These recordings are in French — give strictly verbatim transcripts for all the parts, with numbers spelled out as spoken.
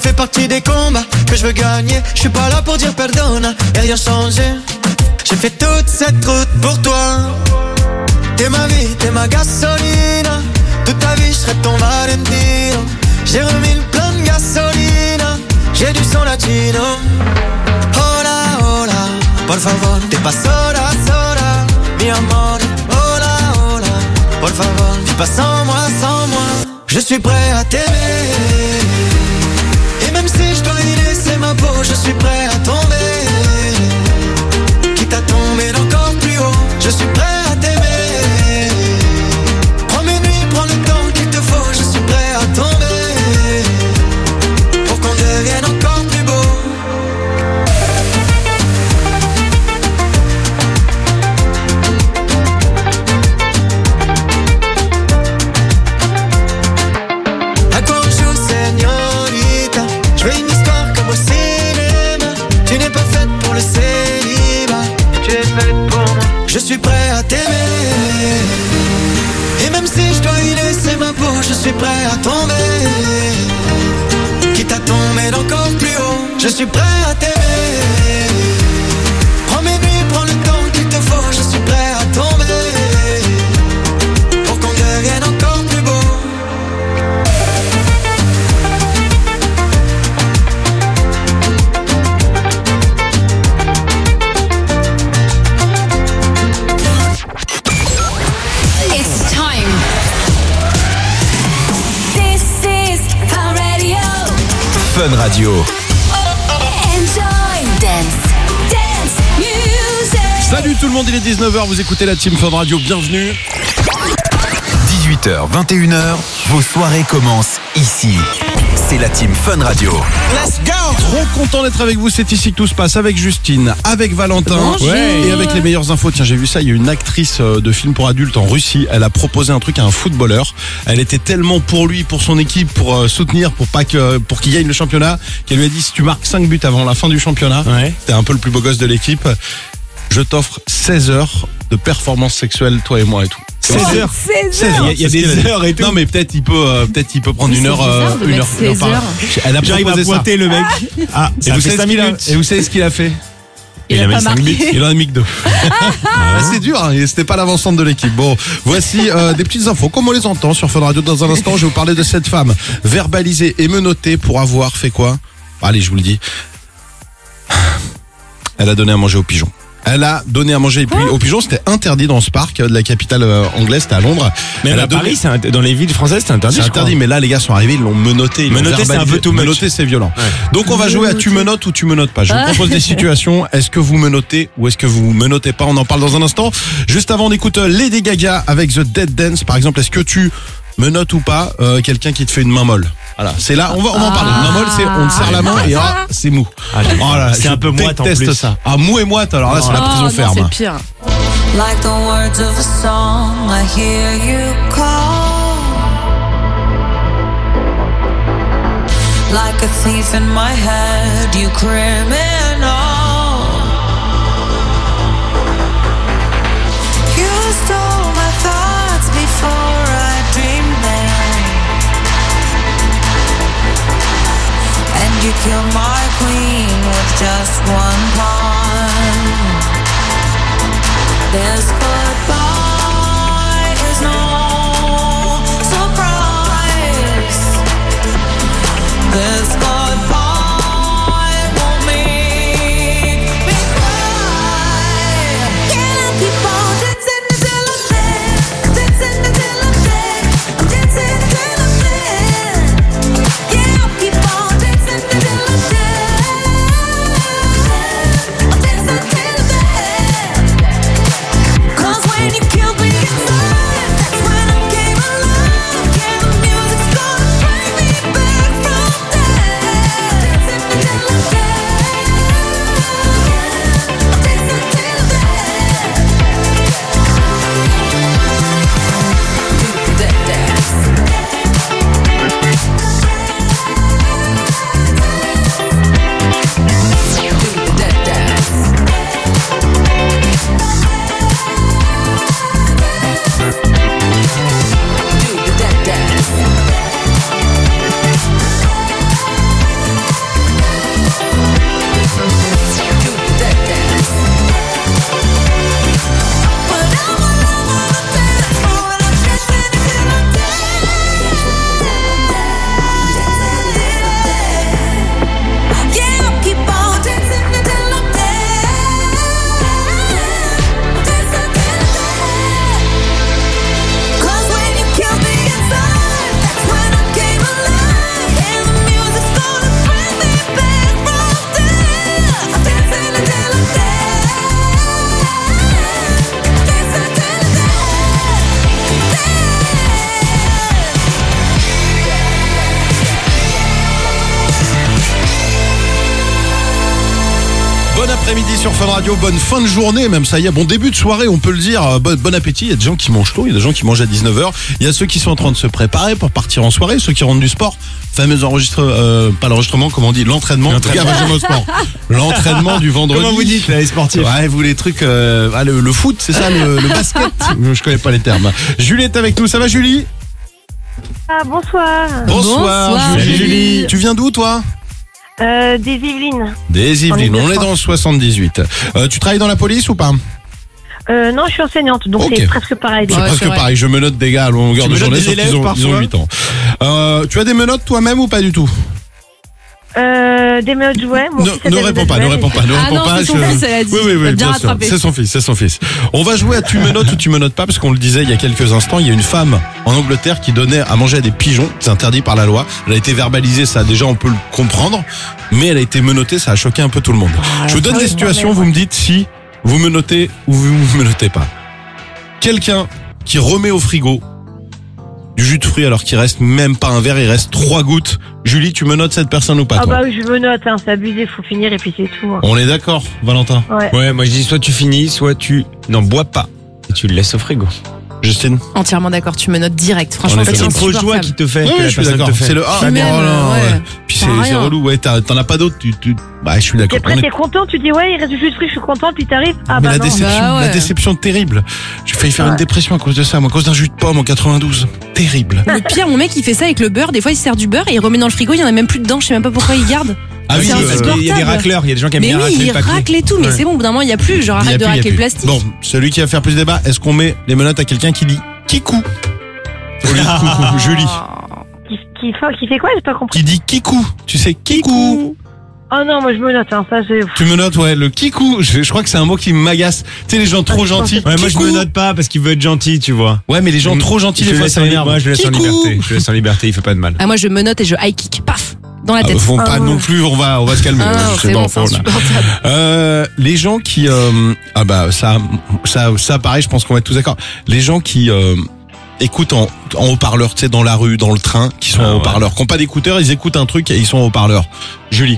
fait partie des combats que je veux gagner. Je suis pas là pour dire perdona et rien changer. J'ai fait toute cette route pour toi. T'es ma vie, t'es ma gasolina. Toute ta vie je serai ton Valentino. J'ai remis le plein de gasolina. J'ai du son latino. Hola, hola, por favor. T'es pas sola, sola, mi amor. Hola, hola, por favor. Vis pas sans moi, sans moi. Je suis prêt à t'aimer. Et même si je dois y laisser ma peau, je suis prêt à tomber. Quitte à tomber encore plus haut, je suis prêt à t'aimer. Prends mes nuits, prends le temps qu'il te faut, je suis prêt à tomber. Pour qu'on devienne encore plus beau. À quoi on joue, señorita? Je veux une histoire comme au cinéma. Tu n'es pas faite pour le célibat. Tu es faite pour moi. Je suis prêt à t'aimer. Et même si je dois y laisser ma peau, je suis prêt à tomber. Quitte à tomber encore plus haut, je suis prêt à t'aimer. Prends mes nuits, prends le temps qu'il te faut, je suis prêt à tomber. Pour qu'on devienne encore plus beau. It's time. This is Fun Radio. Fun Radio. Enjoy dance, dance music. Salut tout le monde, il est dix-neuf heures, vous écoutez la Team Fun Radio, bienvenue. dix-huit heures, vingt et une heures, vos soirées commencent ici. C'est la Team Fun Radio. Let's go. Trop content d'être avec vous, c'est ici que tout se passe, avec Justine, avec Valentin. Bonjour. Ouais, et avec les meilleures infos. Tiens, j'ai vu ça, il y a une actrice de film pour adultes en Russie, elle a proposé un truc à un footballeur. Elle était tellement pour lui, pour son équipe, pour euh, soutenir, pour pas que pour qu'il gagne le championnat, qu'elle lui a dit si tu marques cinq buts avant la fin du championnat, Ouais. t'es un peu le plus beau gosse de l'équipe, je t'offre seize heures de performance sexuelle, toi et moi et tout. seize heures. seize heures. Il y a- il y a c'est ce des qu'il dit. heures et tout. Non mais peut-être il peut euh, peut-être il peut prendre Oui, une c'est heure euh, bizarre de une mettre heure, une heure seize par- heures. Elle a J'arrive à proposé ça. pointer le mec. Ah, Et ça vous, fait savez cinq ce qu'il a, minutes. et vous savez ce qu'il a fait? Il, Il a a pas mis cinq marqué. buts. Il en a mis que deux. Ah, c'est dur, hein, et c'était pas l'avancante de l'équipe. Bon, voici euh, des petites infos, comme on les entend sur Fun Radio. Dans un instant, je vais vous parler de cette femme verbalisée et menottée pour avoir fait quoi? Allez, je vous le dis. Elle a donné à manger aux pigeons. Elle a donné à manger aux pigeons, c'était interdit dans ce parc de la capitale euh, anglaise, c'était à Londres. Même Elle a à donné- Paris, c'est un- dans les villes françaises, c'est interdit. C'est je crois. interdit, mais là, les gars sont arrivés, ils l'ont menotté. Ils l'ont Menotté, c'est un verbalisé. peu too much. Menotté, c'est violent. Ouais. Donc, on va jouer à tu menottes ou tu menottes pas. Je vous Ah. propose des situations. Est-ce que vous menottez ou est-ce que vous menottez pas? On en parle dans un instant. Juste avant, on écoute Lady Gaga avec The Dead Dance. Par exemple, est-ce que tu menottes ou pas euh, quelqu'un qui te fait une main molle? Voilà, c'est là, on va, on va en parler. Une main molle, c'est on te serre la main et ah, c'est mou. Ah, d'accord. Oh là, C'est je un peu moite en déteste plus. ça. Ah, mou et moite, alors là, c'est la Oh, prison non, ferme. c'est pire. Like the words of a song, I hear you call. Like a thief in my head, you criminal. You stole my thoughts before I dreamed them, and you killed my queen with just one pawn. This goodbye is no surprise. This goodbye won't make me cry. Can I keep on dancing until I'm dead? Dancing until I'm dead. I'm dancing until I'm dead. Yeah, I'll keep on dancing until I'm dead. I'm dancing until I'm dead. Come après-midi sur Fun Radio, bonne fin de journée, même ça y est, bon début de soirée, on peut le dire, bon, bon appétit, il y a des gens qui mangent tôt, il y a des gens qui mangent à dix-neuf heures, il y a ceux qui sont en train de se préparer pour partir en soirée, ceux qui rentrent du sport, fameux enregistrement, euh, pas l'enregistrement, comment on dit, l'entraînement, L'entraînement. Regarde, j'aime au sport. L'entraînement du vendredi. Comment vous dites, là, les sportifs? Ouais, vous les trucs, euh, ah, le, le foot, c'est ça, le, le basket, je connais pas les termes. Julie est avec nous, ça va Julie? Ah, bonsoir. Bonsoir, Bonsoir, Julie. Julie. Tu viens d'où toi? Euh, des Yvelines. Des Yvelines, En on est dans le soixante-dix-huit. Euh, tu travailles dans la police ou pas? Euh, non, je suis enseignante, donc Ok. c'est presque pareil. C'est Ouais, presque c'est vrai. pareil, je menote des gars à longueur Tu de menottes journée, des sauf élèves qu'ils ont, parfois ils ont huit ans. Euh, tu as des menottes toi-même ou pas du tout? Euh, des meutes jouets. Mon Ne, fils a ne des réponds meutes pas, ne jouets, réponds pas, ne Ah réponds non, pas. c'est son fils, elle a dit. Oui, oui, Elle a oui, bien bien sûr. rattrapé. C'est son fils, c'est son fils. On va jouer à tu menottes ou tu menottes pas, parce qu'on le disait il y a quelques instants, il y a une femme en Angleterre qui donnait à manger à des pigeons, c'est interdit par la loi. Elle a été verbalisée, ça déjà on peut le comprendre, mais elle a été menottée, ça a choqué un peu tout le monde. Je vous donne ah des oui, situations, bordel, vous me dites si vous menottez ou vous ne menottez pas. Quelqu'un qui remet au frigo du jus de fruits alors qu'il reste même pas un verre, il reste trois gouttes. Julie, tu menottes cette personne ou pas Ah toi? bah oui, je me note, hein, c'est abusé, faut finir et puis c'est tout. hein. On est d'accord, Valentin? Ouais. Ouais, moi je dis soit tu finis, soit tu n'en bois pas. Et tu le laisses au frigo. Justine? Entièrement d'accord, tu me notes direct. Franchement, On est c'est C'est une fausse joie insupportable. qui te fait. Oui, que oui, la je suis personne d'accord. te fait. C'est le ah, Puis oh même, là, euh, ouais. ouais. Puis Ça c'est sert à c'est rien. relou, ouais, t'as- t'en as pas d'autres, tu, tu... Bah, je suis Et d'accord. après, On est- t'es content, tu dis ouais, il reste du jus de fruits, je suis contente, puis t'arrives. Ah Mais bah la non. déception, Bah ouais. la déception terrible. J'ai failli faire une Ouais. dépression à cause de ça, moi, à cause d'un jus de pomme en quatre-vingt-douze. Terrible. Le pire, mon mec, il fait ça avec le beurre. Des fois, il sert du beurre et il remet dans le frigo. Il y en a même plus dedans. Je sais même pas pourquoi il garde. Ah oui, C'est euh, insupportable. Il y a des racleurs, il y a des gens qui aiment Mais bien oui, racler il le papier. racle et tout. Mais Ouais. c'est bon, au bout d'un moment, il y a plus. Genre, il y a arrête de plus, il y a racler le plus. plastique. Bon, celui qui va faire plus débat, est-ce qu'on met les menottes à quelqu'un qui dit kikou au lieu de coucou? Julie. Qui, qui, fait, qui fait quoi, j'ai pas compris. Qui dit kikou. Tu sais, kikou. Oh non, moi je me note, hein, ça c'est. Tu me notes, ouais, le kikou. Je, je crois que c'est un mot qui m'agace. Tu sais, les gens trop Ah, je pense gentils. que- Ouais, moi je Kikou. me note pas parce qu'il veut être gentil, tu vois. Ouais, mais les gens trop gentils, Je des le fois, laisse ça en li- m'énerve. Moi je le laisse en Kikou. liberté. Je le laisse en liberté, il fait pas de mal. Ah, moi, je me note et je high kick. Paf! Dans la Ah, tête. faut Ah pas ouais. non plus, on va, on va se calmer. Ah non, Je sais c'est pas, bon, c'est on- là. insupportable. Euh, les gens qui, euh, ah bah ça, ça, ça, pareil, je pense qu'on va être tous d'accord. Les gens qui euh, écoutent en, en haut-parleur, tu sais, dans la rue, dans le train, qui sont Ah en ouais. haut-parleur, qui n'ont pas d'écouteurs, ils écoutent un truc et ils sont en haut-parleur. Julie.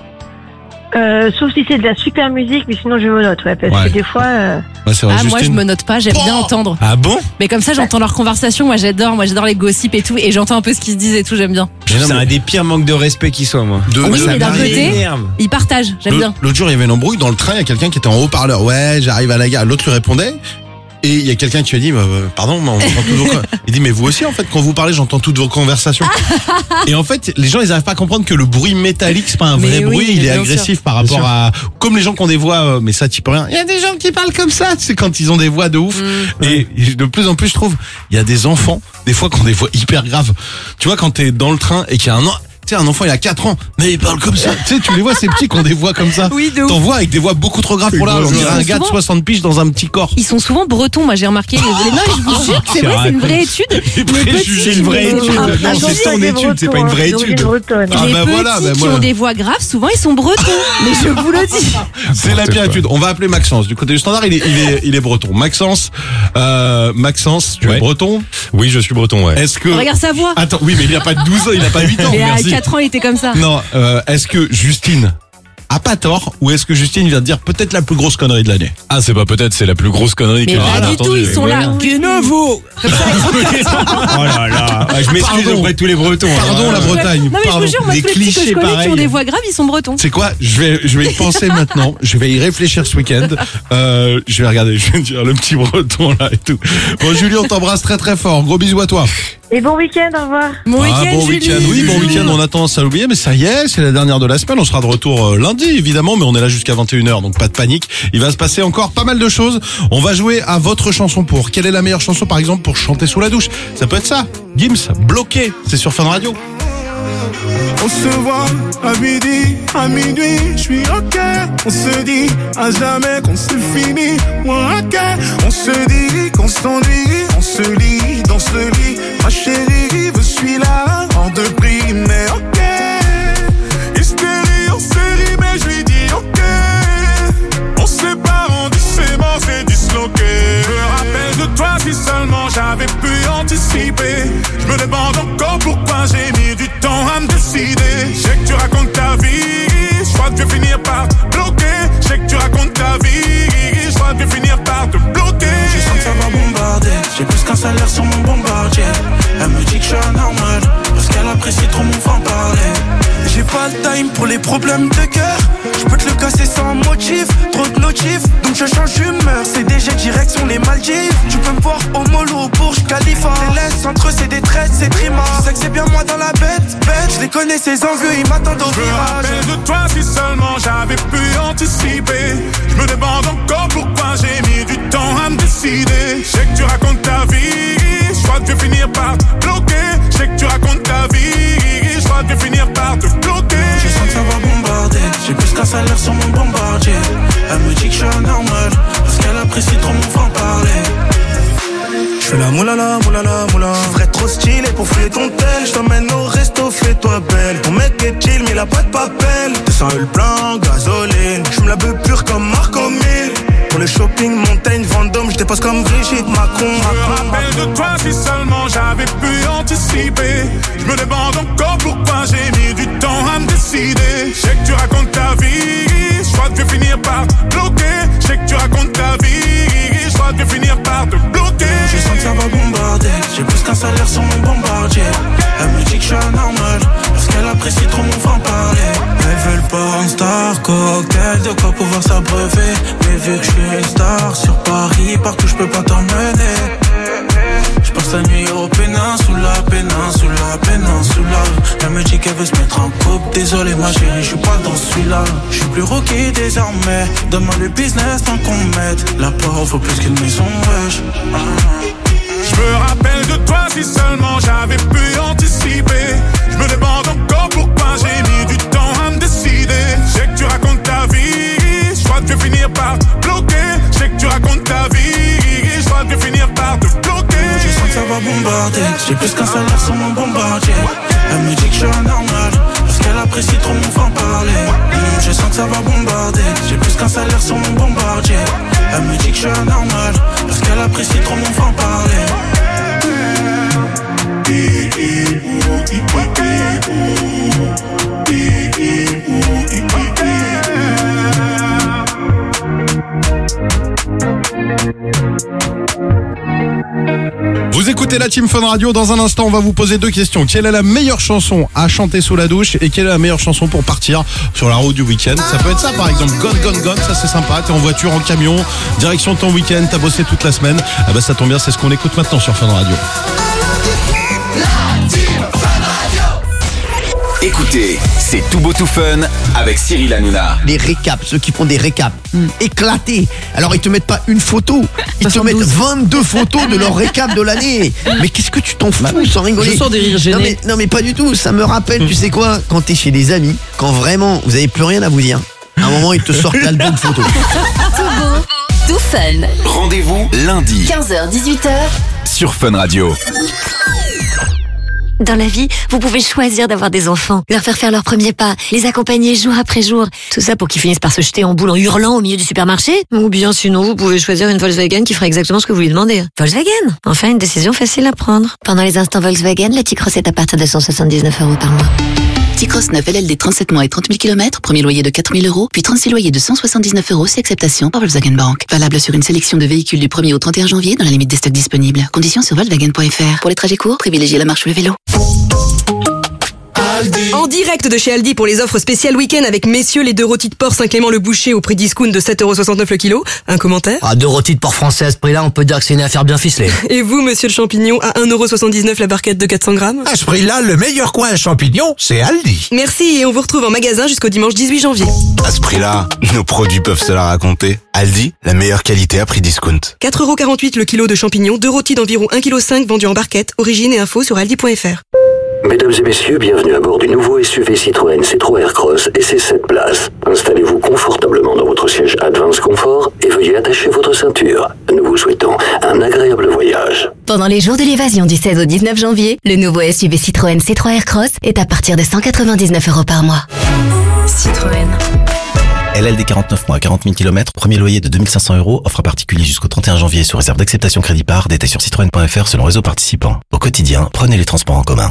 Euh, sauf si c'est de la super musique, mais sinon je me note, ouais, parce Ouais. que des fois. Euh... Ouais, c'est vrai, Ah, moi, je Justine. me note pas. J'aime bien Oh entendre. Ah bon? Mais comme ça, j'entends leur conversation. Moi, j'adore. Moi, j'adore les gossips et tout. Et j'entends un peu ce qu'ils se disent et tout. J'aime bien. Je trouve que non, C'est mais- un des pires manques de respect qui soit, moi. De- Oui, de- mais d'un Ça côté- m'énerve. Ils partagent. J'aime L'autre- bien. L'autre jour, il y avait une embrouille dans le train, il y a quelqu'un qui était en haut-parleur. Ouais, j'arrive à la gare. L'autre lui répondait. Et il y a quelqu'un qui lui a dit, bah, euh, pardon, mais on entend toutes vos con- Il dit, mais vous aussi, en fait, quand vous parlez, j'entends toutes vos conversations. Et en fait, les gens, ils n'arrivent pas à comprendre que le bruit métallique, c'est pas un Mais vrai oui, bruit, il est bien agressif par Bien rapport sûr. à, comme les gens qui ont des voix, euh, mais ça, tu peux rien. Il y a des gens qui parlent comme ça, c'est quand ils ont des voix de ouf. Mm. Et de plus en plus, je trouve, il y a des enfants, des fois, qui ont des voix hyper graves. Tu vois, quand t'es dans le train et qu'il y a un, an- tu sais, un enfant, il a quatre ans, mais il parle comme ça. Tu sais, tu les vois, ces petits qui ont des voix comme ça. Oui, de ouf. T'en vois avec des voix beaucoup trop graves pour là. On dirait un gars de Souvent- soixante piges dans un petit corps. Ils sont souvent bretons, moi j'ai remarqué. Les... les- Non, je vous jure que c'est Tu vrai, c'est une racontes. vraie étude. Les Les préjugés, petits, une vraie les- étude. Ah, Non, attention, c'est son étude, c'est pas une vraie étude. Ah, les bah petits voilà, bah qui moi- ont des voix graves, souvent ils sont bretons. Mais je vous le dis. C'est la pire quoi. étude. On va appeler Maxence. Du côté du standard, il est, il est, il est breton. Maxence, euh, Maxence, tu es Ouais. breton. Oui, je suis breton, ouais. Est-ce que... Regarde sa voix. Attends, oui, mais il a pas douze ans, il a pas huit ans. Et à Merci. quatre ans, il était comme ça. Non, euh, est-ce que Justine a pas tort ou est-ce que Justine vient de dire peut-être la plus grosse connerie de l'année? Ah, c'est pas peut-être, c'est la plus grosse connerie Mais que pas j'ai du tout, entendue. ils sont là. Guenovo. Comme ça, Oh là là. Ouais, je m'excuse Pardon. auprès de tous les bretons. Pardon, hein. la Bretagne. Non, mais je pardon. vous jure, moi, Des tous les petits que je clichés connais qui ont pareils. des voix graves, ils sont bretons. C'est quoi? Je vais, je vais y penser maintenant. Je vais y réfléchir ce week-end. Euh, je vais regarder. Je vais dire le petit breton là et tout. Bon, Julie, on t'embrasse très très fort. Gros bisous à toi. Et bon week-end, au revoir. Mon Ah, week-end, bon Julie. week-end. Oui, bon week-end. On a tendance à l'oublier, mais ça y est, c'est la dernière de la semaine. On sera de retour euh, lundi, évidemment, mais on est là jusqu'à vingt et une heures, donc pas de panique. Il va se passer encore pas mal de choses. On va jouer à votre chanson pour. Quelle est la meilleure chanson, par exemple, pour chanter sous la douche? Ça peut être ça. Gims, bloqué. C'est sur Fun Radio. On se voit à midi, à minuit, je suis ok. On se dit à jamais qu'on c'est fini, moi ok. On se dit qu'on s'ennuie, on se lit dans ce lit. Ma chérie, je suis là, en deux prix, mais ok. Hystérie en série, mais je lui dis ok. On se sépare, on dit c'est mort, c'est disloqué. Je me rappelle de toi si seulement j'avais pu anticiper. Je me demande encore pourquoi j'ai mis du temps à me décider. Je sais que tu racontes ta vie, je crois que tu vas finir par te bloquer. Je sais que tu pas le time pour les problèmes de cœur. Je peux te le casser sans motif, trop de notifs, donc je change d'humeur. C D G direction les Maldives. Tu peux me voir au mollo, au Burj Khalifa. Les laisses entre eux c'est des traites, c'est trima. Tu sais que c'est bien moi dans la bête, bête. Je les connais ces envieux, ils m'attendent au Je me virage. rappelle de toi si seulement j'avais pu anticiper. Je me demande encore pourquoi j'ai mis du temps à me décider. Je sais que tu racontes ta vie, je crois que tu vas finir par te bloquer. Je sais que tu racontes ta vie, je crois que tu vas finir par te bloquer. Je sens que ça va bombarder, j'ai plus qu'un salaire sur mon bombardier. Elle me dit que je suis anormal, parce qu'elle apprécie trop mon franc-parler. Je fais la moulala, moulala, moula. Je ferais trop stylé pour fouiller ton tel. Je t'emmène au resto, fais-toi belle. Ton mec est chill, mais il a pas de papel. deux cents le plein, gasoline. Je me la beuh pure comme Marco Mille. Pour le shopping, montagne, Vendôme, je dépasse comme Brigitte Macron. Je me rappelle de toi si seulement j'avais pu anticiper. Je me demande encore pourquoi j'ai mis du temps à me décider. Je sais que tu racontes ta vie, je crois que tu vas finir par te bloquer. Je sais que tu racontes ta vie, je crois que tu vas finir par te bloquer. Je sens que ça va bombarder, j'ai plus qu'un salaire sur mon bombardier. Elle me dit que je suis anormal, parce qu'elle apprécie trop mon franc-parler. Elles veulent pas un star cocktail, de quoi pouvoir s'abreuver. Mais vu que je suis une star sur Paris, partout je peux pas t'emmener. Je passe la nuit au péninsula, péninsula, péninsula. Elle me dit qu'elle veut se mettre en couple. Désolé ma chérie, je suis pas dans celui-là. Je suis plus rookie désormais. Donne-moi le business tant qu'on m'aide. La porte vaut plus qu'une maison, wesh. Je me rappelle de toi si seulement j'avais pu anticiper. Je me demande encore pourquoi j'ai mis du temps à me décider. Je sais que tu racontes ta vie, je crois que tu vas finir par te bloquer. Je sais que tu racontes ta vie, je crois que tu vas finir par te bloquer. Je sens que ça va bombarder, j'ai plus qu'un salaire sur mon bombardier. Elle me dit que je suis anormal, parce qu'elle apprécie trop mon franc-parler. Mmh, je sens que ça va bombarder, j'ai plus qu'un salaire sur mon bombardier. Elle me dit que je suis anormal, parce qu'elle apprécie trop mon franc-parler. Vous écoutez la Team Fun Radio. Dans un instant, on va vous poser deux questions. Quelle est la meilleure chanson à chanter sous la douche et quelle est la meilleure chanson pour partir sur la route du week-end? Ça peut être ça, par exemple. Gone, gone, gone. Ça, c'est sympa. T'es en voiture, en camion, direction ton week-end. T'as bossé toute la semaine. Ah bah, ça tombe bien. C'est ce qu'on écoute maintenant sur Fun Radio. Écoutez, c'est Tout Beau Tout Fun avec Cyril Hanouna. Les récaps, ceux qui font des récaps mm. éclatés. Alors ils te mettent pas une photo, ils te mettent vingt-deux photos de leur récap de l'année. Mais qu'est-ce que tu t'en fous, sans rigoler? Je sens des rires gênés. Non mais, non mais pas du tout, ça me rappelle, mm. tu sais quoi, quand t'es chez des amis, quand vraiment vous avez plus rien à vous dire, à un moment ils te sortent l'album photo. Tout beau, tout fun. Rendez-vous lundi quinze heures dix-huit heures sur Fun Radio. Dans la vie, vous pouvez choisir d'avoir des enfants, leur faire faire leurs premiers pas, les accompagner jour après jour. Tout ça pour qu'ils finissent par se jeter en boule en hurlant au milieu du supermarché. Ou bien sinon, vous pouvez choisir une Volkswagen qui fera exactement ce que vous lui demandez. Volkswagen, enfin une décision facile à prendre. Pendant les instants Volkswagen, le T-Cross est à partir de cent soixante-dix-neuf euros par mois. T-Cross neuf L L D trente-sept mois et trente mille kilomètres, premier loyer de quatre mille euros, puis trente-six loyers de cent soixante-dix-neuf euros, c'est acceptation par Volkswagen Bank. Valable sur une sélection de véhicules du premier au trente et un janvier dans la limite des stocks disponibles. Conditions sur volkswagen point f r. Pour les trajets courts, privilégiez la marche ou le vélo. En direct de chez Aldi pour les offres spéciales week-end avec messieurs les deux rôtis de porc Saint-Clément-le-Boucher au prix discount de sept euros soixante-neuf le kilo. Un commentaire? Ah, deux rôtis de porc français à ce prix-là, on peut dire que c'est une affaire bien ficelée. Et vous, monsieur le champignon, à un euro soixante-dix-neuf la barquette de quatre cents grammes? À ce prix-là, le meilleur coin à champignons, c'est Aldi. Merci et on vous retrouve en magasin jusqu'au dimanche dix-huit janvier. À ce prix-là, nos produits peuvent se la raconter. Aldi, la meilleure qualité à prix discount. quatre euros quarante-huit le kilo de champignons, deux rôtis d'environ un virgule cinq kilos vendus en barquette. Origine et info sur aldi point f r. Mesdames et messieurs, bienvenue à bord du nouveau S U V Citroën C trois Aircross et ses sept places. Installez-vous confortablement dans votre siège Advance Confort et veuillez attacher votre ceinture. Nous vous souhaitons un agréable voyage. Pendant les jours de l'évasion du seize au dix-neuf janvier, le nouveau S U V Citroën C trois Aircross est à partir de cent quatre-vingt-dix-neuf euros par mois. Citroën. L L D quarante-neuf mois, quarante mille kilomètres, premier loyer de deux mille cinq cents euros, offre à particulier jusqu'au trente et un janvier sous réserve d'acceptation crédit par, détail sur citroën point f r selon réseau participant. Au quotidien, prenez les transports en commun.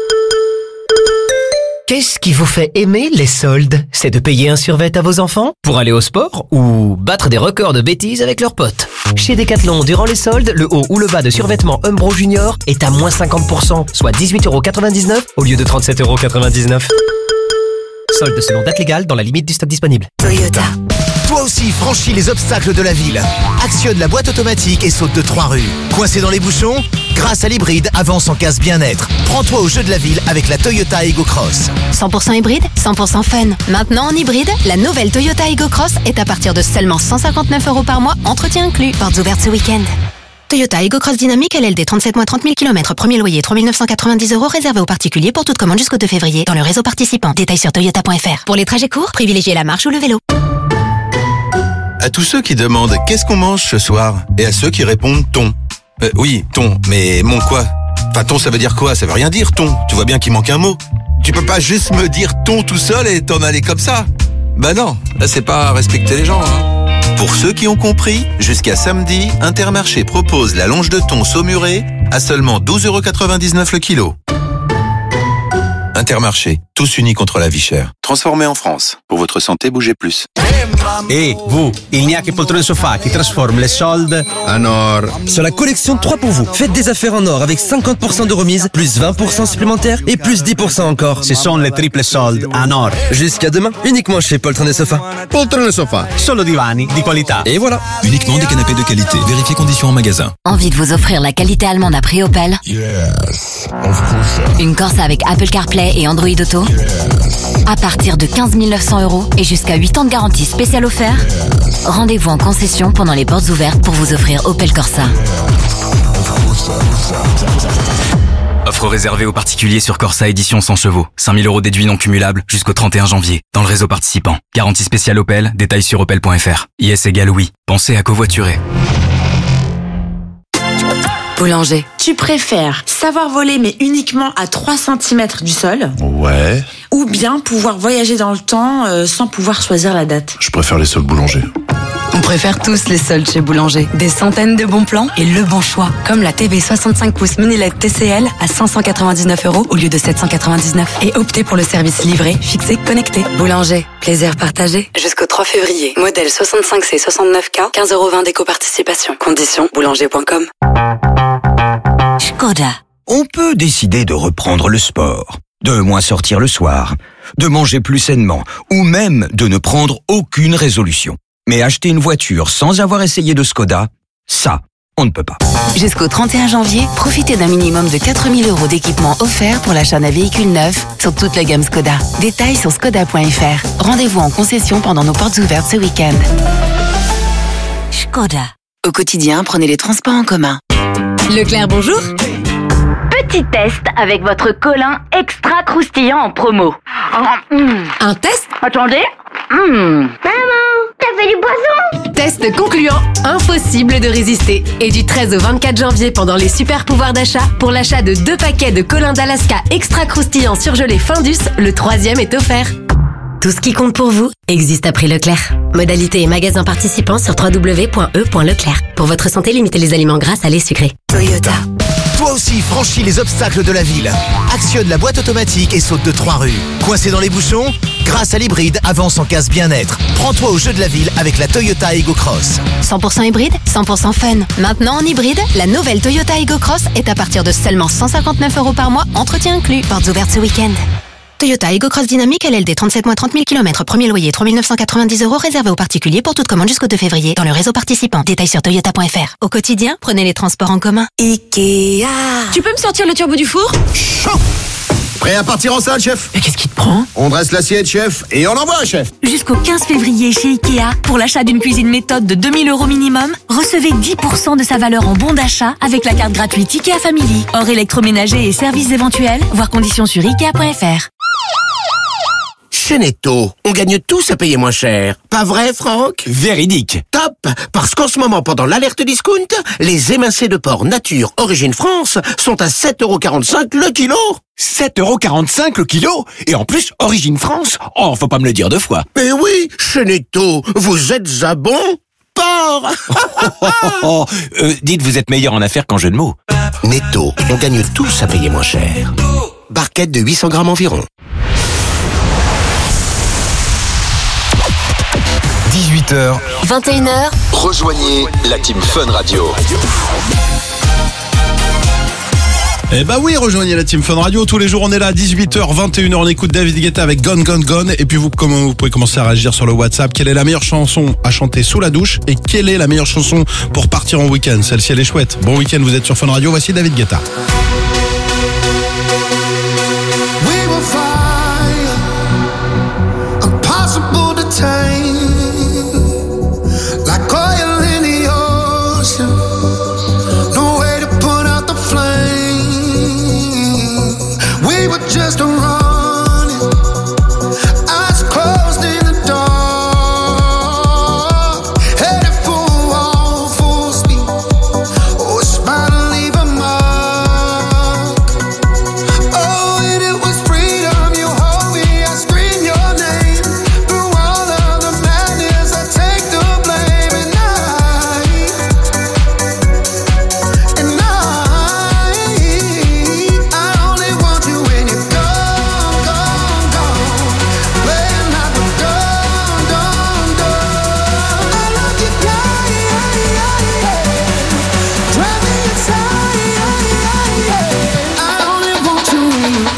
Qu'est-ce qui vous fait aimer les soldes? C'est de payer un survêt à vos enfants? Pour aller au sport? Ou battre des records de bêtises avec leurs potes? Chez Decathlon, durant les soldes, le haut ou le bas de survêtement Umbro Junior est à moins cinquante pour cent, soit dix-huit euros quatre-vingt-dix-neuf au lieu de trente-sept euros quatre-vingt-dix-neuf. Solde selon date légale dans la limite du stock disponible. Toyota. Toi aussi, franchis les obstacles de la ville. Actionne la boîte automatique et saute de trois rues. Coincé dans les bouchons? Grâce à l'hybride, avance en casse bien-être. Prends-toi au jeu de la ville avec la Toyota Ego Cross. cent pour cent hybride, cent pour cent fun. Maintenant en hybride, la nouvelle Toyota Ego Cross est à partir de seulement cent cinquante-neuf euros par mois, entretien inclus. Portes ouvertes ce week-end. Toyota Ego Cross Dynamique L L D trente-sept mois trente mille kilomètres, premier loyer trois mille neuf cent quatre-vingt-dix euros réservé aux particuliers pour toute commande jusqu'au deux février dans le réseau participant. Détails sur toyota point f r. Pour les trajets courts, privilégiez la marche ou le vélo. À tous ceux qui demandent qu'est-ce qu'on mange ce soir et à ceux qui répondent thon. Euh, oui, thon, mais mon quoi? Enfin, thon, ça veut dire quoi? Ça veut rien dire, thon. Tu vois bien qu'il manque un mot. Tu peux pas juste me dire thon tout seul et t'en aller comme ça. Bah non, là c'est pas respecter les gens, hein. Pour ceux qui ont compris, jusqu'à samedi, Intermarché propose la longe de thon saumurée à seulement douze euros quatre-vingt-dix-neuf le kilo. Intermarché, tous unis contre la vie chère. Transformé en France. Pour votre santé, bougez plus. Et vous, il n'y a que Poltrone Sofa qui transforme les soldes en or. Sur la collection trois pour vous, faites des affaires en or avec cinquante pour cent de remise, plus vingt pour cent supplémentaires et plus dix pour cent encore. Ce sont les triples soldes en or. Jusqu'à demain, uniquement chez Poltrone Sofa. Poltrone Sofa, solo divani di qualità. Et voilà. Uniquement des canapés de qualité. Vérifiez conditions en magasin. Envie de vous offrir la qualité allemande à prix Opel? Yes, of course. Une Corsa avec Apple CarPlay et Android Auto? À partir de quinze mille neuf cents euros et jusqu'à huit ans de garantie spéciale offert. Rendez-vous en concession pendant les portes ouvertes pour vous offrir Opel Corsa. Offre réservée aux particuliers sur Corsa édition cent chevaux. cinq mille euros déduits non cumulables jusqu'au trente et un janvier. Dans le réseau participant. Garantie spéciale Opel. Détails sur opel point f r. I S égale oui. Pensez à covoiturer. Boulanger. Tu préfères savoir voler mais uniquement à trois centimètres du sol? Ouais. Ou bien pouvoir voyager dans le temps euh, sans pouvoir choisir la date? Je préfère les soldes boulangers. On préfère tous les soldes chez Boulanger. Des centaines de bons plans et le bon choix. Comme la T V soixante-cinq pouces mini L E D T C L à cinq cent quatre-vingt-dix-neuf euros au lieu de sept cent quatre-vingt-dix-neuf. Et optez pour le service livré, fixé, connecté. Boulanger. Plaisir partagé. Jusqu'au trois février. Modèle soixante-cinq C soixante-neuf K, quinze euros vingt d'éco-participation. Conditions boulanger point com. Skoda. On peut décider de reprendre le sport, de moins sortir le soir, de manger plus sainement, ou même de ne prendre aucune résolution. Mais acheter une voiture sans avoir essayé de Skoda, ça, on ne peut pas. Jusqu'au trente et un janvier, profitez d'un minimum de quatre mille euros d'équipement offert pour l'achat d'un véhicule neuf sur toute la gamme Skoda. Détails sur skoda point f r. Rendez-vous en concession pendant nos portes ouvertes ce week-end. Skoda. Au quotidien, prenez les transports en commun. Leclerc, bonjour. Petit test avec votre colin extra croustillant en promo. Un test? Attendez. Mmh. Maman, t'as fait du poisson? Test concluant, impossible de résister. Et du treize au vingt-quatre janvier pendant les super pouvoirs d'achat, pour l'achat de deux paquets de colin d'Alaska extra croustillant surgelé Findus, le troisième est offert. Tout ce qui compte pour vous existe à prix Leclerc. Modalité et magasin participants sur w w w point e point leclerc. Pour votre santé, limitez les aliments gras, salés, sucrés. Toyota. Toi aussi, franchis les obstacles de la ville. Actionne la boîte automatique et saute de trois rues. Coincé dans les bouchons? Grâce à l'hybride, avance en casse bien-être. Prends-toi au jeu de la ville avec la Toyota Ego Cross. cent pour cent hybride, cent pour cent fun. Maintenant en hybride, la nouvelle Toyota Ego Cross est à partir de seulement cent cinquante-neuf euros par mois, entretien inclus. Portes ouvertes ce week-end. Toyota Ego Cross Dynamique L L D trente-sept mois trente mille kilomètres, premier loyer trois mille neuf cent quatre-vingt-dix euros réservé aux particuliers pour toute commande jusqu'au deux février dans le réseau participant. Détails sur toyota point f r. Au quotidien, prenez les transports en commun. Ikea. Tu peux me sortir le turbo du four? Chaud. Prêt à partir en salle, chef? Mais qu'est-ce qui te prend? On dresse l'assiette, chef, et on envoie, chef. Jusqu'au quinze février chez Ikea, pour l'achat d'une cuisine méthode de deux mille euros minimum, recevez dix pour cent de sa valeur en bon d'achat avec la carte gratuite Ikea Family. Hors électroménager et services éventuels, voir conditions sur ikea point f r. Chez Netto, on gagne tous à payer moins cher. Pas vrai, Franck? Véridique. Top! Parce qu'en ce moment, pendant l'alerte discount, les émincés de porc nature origine France sont à sept euros quarante-cinq le kilo. sept euros quarante-cinq le kilo? Et en plus, origine France? Oh, faut pas me le dire deux fois. Mais oui, chez Netto, vous êtes à bon porc. oh, euh, dites, vous êtes meilleur en affaires qu'en jeu de mots. Netto, on gagne tous à payer moins cher. Barquette de huit cents grammes environ. dix-huit heures, vingt et une heures. Rejoignez la team Fun Radio. Eh bah oui, rejoignez la Team Fun Radio. Tous les jours, on est là à dix-huit heures, vingt et une heures. On écoute David Guetta avec Gone Gone Gone. Et puis vous, comment vous pouvez commencer à réagir sur le WhatsApp. Quelle est la meilleure chanson à chanter sous la douche? Et quelle est la meilleure chanson pour partir en week-end? Celle-ci, elle est chouette. Bon week-end, vous êtes sur Fun Radio. Voici David Guetta. Just a running, eyes closed in the dark, headed for a wall, full speed. Oh, it's about to leave a mark. Oh, and it was freedom. You hold me, I scream your name. Through all of the madness, I take the blame. And I, and I, I only want you when you're gone, gone, gone. Playing like a dun, dun, dun. I love you, yeah, yeah, yeah, yeah. Drive me inside, yeah, yeah, yeah. I only want you when you're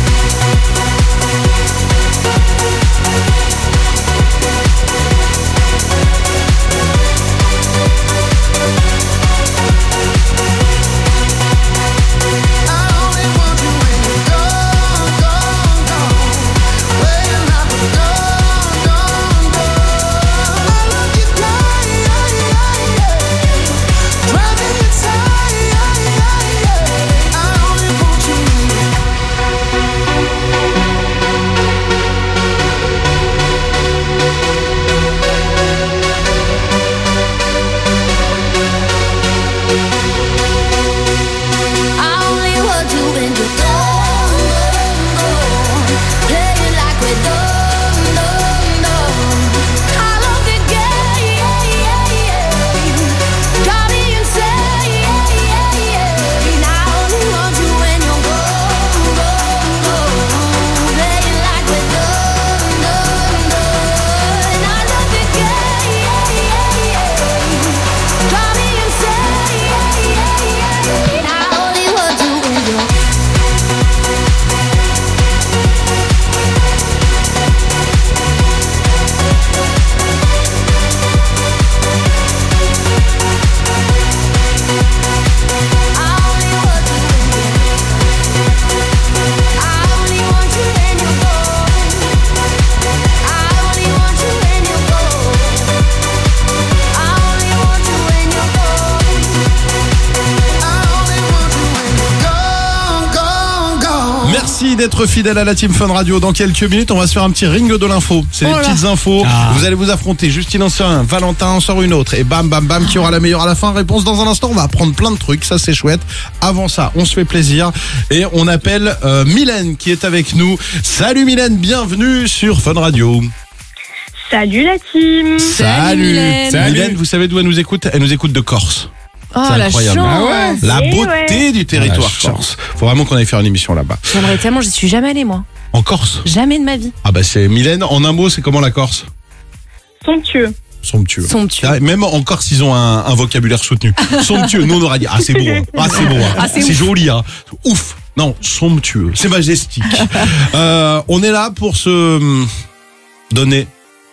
Merci d'être fidèle à la Team Fun Radio. Dans quelques minutes, on va se faire un petit ring de l'info. C'est Oh des là. petites infos. Ah. Vous allez vous affronter. Justine en sort un, Valentin en sort une autre. Et bam, bam, bam, qui aura la meilleure à la fin? Réponse dans un instant. On va apprendre plein de trucs. Ça, c'est chouette. Avant ça, on se fait plaisir. Et on appelle euh, Mylène qui est avec nous. Salut Mylène, bienvenue sur Fun Radio. Salut la team. Salut Mylène, vous savez d'où elle nous écoute? Elle nous écoute de Corse. Oh, C'est la incroyable. chance. Ah ouais. La Eh beauté ouais. du territoire La corse. Faut vraiment qu'on aille faire une émission là-bas. J'aimerais tellement, j'y suis jamais allée moi. En Corse? Jamais de ma vie. Ah bah c'est Mylène, en un mot, c'est comment la Corse? Somptueux. Somptueux. Somptueux. Ah, même en Corse, ils ont un, un vocabulaire soutenu. Somptueux, nous on aurait dit, ah c'est beau, hein. ah c'est beau, hein. Ah, c'est c'est ouf. joli, hein. Ouf. Non, somptueux, c'est majestique. euh, on est là pour se hum, donner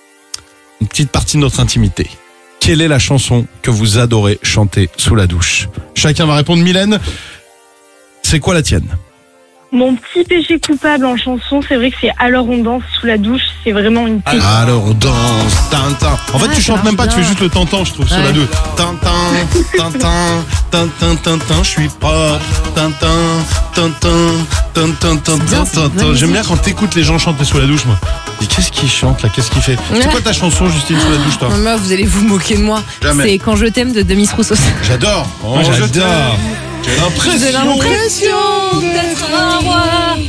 une petite partie de notre intimité. Quelle est la chanson que vous adorez chanter sous la douche? Chacun va répondre. Mylène, c'est quoi la tienne? Mon petit péché coupable en chanson, c'est vrai que c'est Alors on danse sous la douche, c'est vraiment une pépite. Alors on danse, tintin. En fait, Ah, tu ça chantes même pas, marche tu fais bien. juste le tintin, je trouve, sur Ouais. la deux. Tintin, tintin, tintin, tintin, je suis propre. Tintin, tintin, tintin, tintin, tintin. J'aime bien quand t'écoutes les gens chanter sous la douche, moi. Et qu'est-ce qu'il chante là? Qu'est-ce qu'il fait? C'est quoi ta chanson, Justine, sous la douche, toi? Maman, vous allez vous moquer de moi. Jamais. C'est Quand je t'aime de Demis Roussos. J'adore. Oh, Moi, je j'adore. t'aime. J'ai l'impression. J'ai l'impression d'être un roi.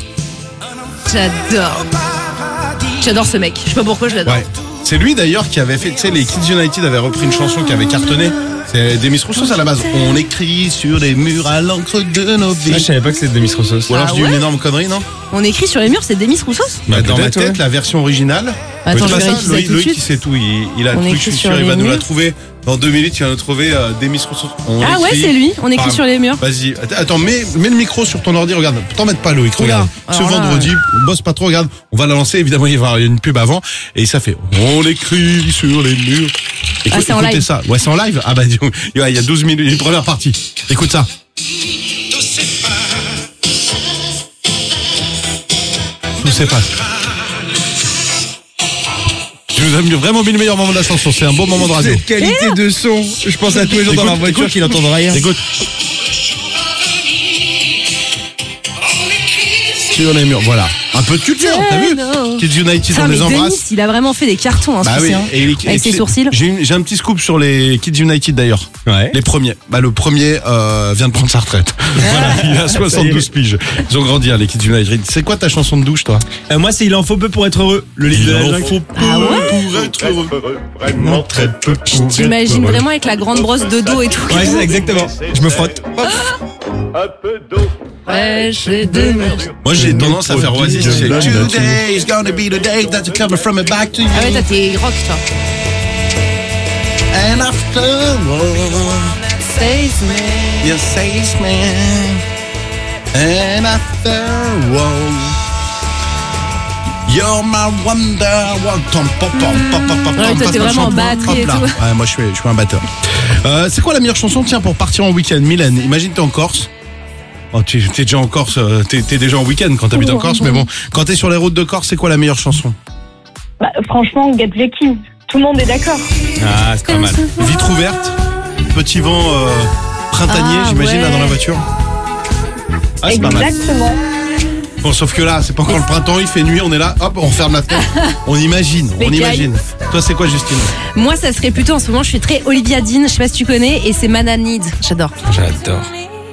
J'adore. J'adore ce mec. Je sais pas pourquoi je l'adore. Ouais. C'est lui d'ailleurs qui avait fait, tu sais, les Kids United avaient repris une chanson qui avait cartonné. C'est Demis Roussos à la base. On écrit sur les murs à l'encre de nos vies. Ah, je savais pas que c'était Demis Roussos. Ou alors Ah je dis une ouais énorme connerie, non? On écrit sur les murs, c'est Demis Roussos? Bah, dans ma peut-être, tête, ouais. la version originale. Attends, C'est je pas ça, vérifie ça Loïc, tout de Loïc suite. qui sait tout. Il, il a On le truc, écrit je suis sur sûr, il les va nous la murs. trouver. Dans deux minutes, tu vas nous trouver euh, des micros. On Ah écrit. ouais, c'est lui. On écrit Ah, sur les murs. Vas-y, attends, mets, mets le micro sur ton ordi, regarde. T'en mettes pas, Loïc, regarde. Oula. Ce Alors là, vendredi, on bosse pas trop, regarde. On va la lancer, évidemment, il va y avoir une pub avant. Et ça fait, on écrit sur les murs. Écoute, Ah, c'est en écoutez live. ça. Ouais, c'est en live. Ah bah, dis donc, il y a douze minutes, une première partie. Écoute ça. Tout s'efface. Tu nous as mis- vraiment mis le meilleur moment de la chanson. C'est un beau moment de radio. Cette qualité de son, je pense à tous les gens dans Écoute, leur voiture écoute. qui n'entendent rien. Écoute. Sur les murs, voilà. Un peu de culture, t'as vu Hello. Kids United, Putain, on mais les Denis, embrasse. il a vraiment fait des cartons, hein, ce Bah oui, coup-ci, hein. et- et- Avec et- ses sourcils. J'ai une- j'ai un petit scoop sur les Kids United d'ailleurs. Ouais. Les premiers. Bah le premier euh, vient de prendre sa retraite. Voilà, il a soixante-douze piges. Ils ont grandi hein, les Kids United. C'est quoi ta chanson de douche toi? Euh, moi, c'est Il en faut peu pour être heureux. Le livre de la jungle. faut peu Ah ouais pour être heureux. Vraiment très peu. pour être T'imagines heureux. vraiment avec la grande brosse de dos et tout. Ouais, c'est exactement. Je me frotte. Ouais, j'ai deux murs. Moi j'ai tendance à faire Oasis. c'est Today is gonna be the day that you come from it back to you. Ah ouais, toi t'es rock, toi. And after Says me. you say man. And after all, you're my wonder. Pom, pom, pom, pom, pom, pom, Ouais, pom, toi, pom, t'es pom, vraiment en pom, batterie et hop là. tout. Ouais, moi je suis, je suis un batteur. Euh, c'est quoi la meilleure chanson tiens pour partir en week-end? Mylène, imagine t'es en Corse. Oh, tu es déjà en Corse, euh, t'es, t'es déjà en week-end quand t'habites en Corse, mais bon, quand t'es sur les routes de Corse, c'est quoi la meilleure chanson? Bah, franchement, Get Lucky. Tout le monde est d'accord. Ah, c'est pas mal. Vitre ouverte, petit vent euh, printanier, Ah, j'imagine, ouais. là dans la voiture. Ah, c'est pas mal. Exactement. Bon, sauf que là, c'est pas encore le printemps, il fait nuit, on est là, hop, on ferme la fenêtre. On imagine, Les on imagine. Toi, c'est quoi, Justine? Moi, ça serait plutôt en ce moment, je suis très Olivia Dean, je sais pas si tu connais, et c'est Man I Need. J'adore. J'adore.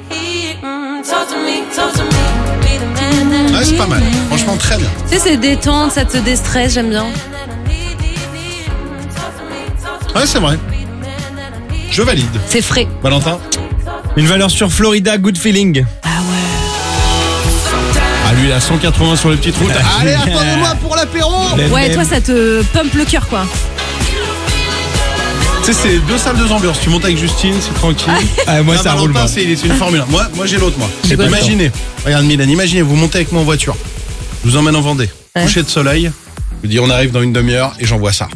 Ouais, c'est pas mal. Franchement, très bien. Tu sais, c'est détente, ça te déstresse, j'aime bien. Ouais, c'est vrai. Je valide. C'est frais. Valentin? Une valeur sur Florida, Good Feeling. Ah, lui, il a cent quatre-vingts sur les petites routes. Allez, attendez-moi pour l'apéro! Ouais, toi, ça te pump le cœur, quoi. Tu sais, c'est deux salles, deux ambiances. Tu montes avec Justine, c'est tranquille. Ah, moi, Là, ça Valentin, roule pas. c'est, c'est une Formule un. Moi, moi j'ai l'autre, moi. J'ai pas le Imaginez, regarde Mylène, imaginez, vous montez avec moi en voiture. Je vous emmène en Vendée. Ouais. Coucher de soleil. Je vous dis, on arrive dans une demi-heure et j'envoie ça.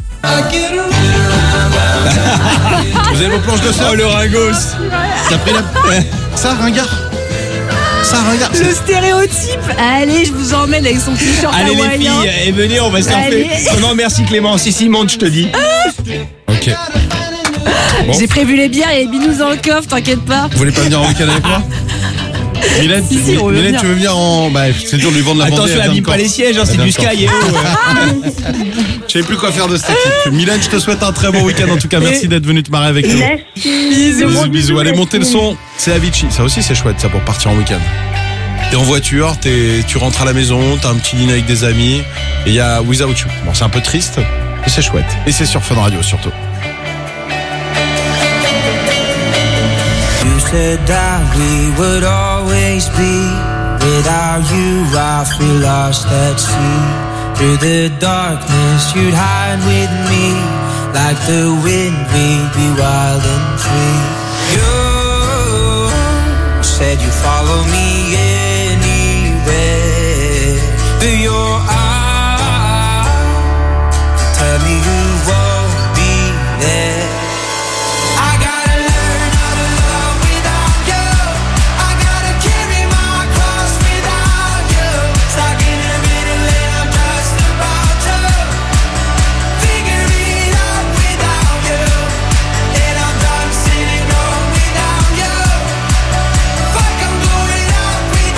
Vous avez vos planches de surf? Oh, le ringos. T'as pris la... Ça, ringard? Ça, ringard? Le stéréotype. Allez, je vous emmène avec son t-shirt Allez, les hawaïen. filles, et venez, on va surfer. Allez. Oh non, merci Clément. Si, si, monte, je te dis. Ok. Bon. J'ai prévu les bières et les binous dans le coffre, t'inquiète pas. Vous voulez pas venir en week-end avec moi? Mylène, Si, si, on veut Mylène, bien. tu veux venir en... Bah, c'est dur de lui vendre la Vendée. Attention, elle vient de abîme pas Corse. les sièges, hein, c'est Elle du vient de sky. Corse. Et oh, Je sais plus quoi faire de cette équipe. Mylène, je te souhaite un très bon week-end. En tout cas, merci d'être venu te marrer avec nous. Merci. Bisous, bisous. Allez, montez le son. C'est Avicii. Ça aussi, c'est chouette, ça, pour partir en week-end. T'es en voiture, t'es, tu rentres à la maison, t'as un petit dîner avec des amis. Et il y a Without You. Bon, c'est un peu triste, mais c'est chouette. Et c'est sur Fun Radio, surtout. You said that we would always be. Without you, I feel lost at sea. Through the darkness, you'd hide with me. Like the wind, we'd be wild and free. You said you'd follow me anywhere. But your eyes tell me you won't be there. I gotta learn how to love without you. I gotta carry my cross without you. Stuck in the middle and I'm just about to figure it out without you. And I'm done sitting wrong without you. Fuck, I'm going out without you.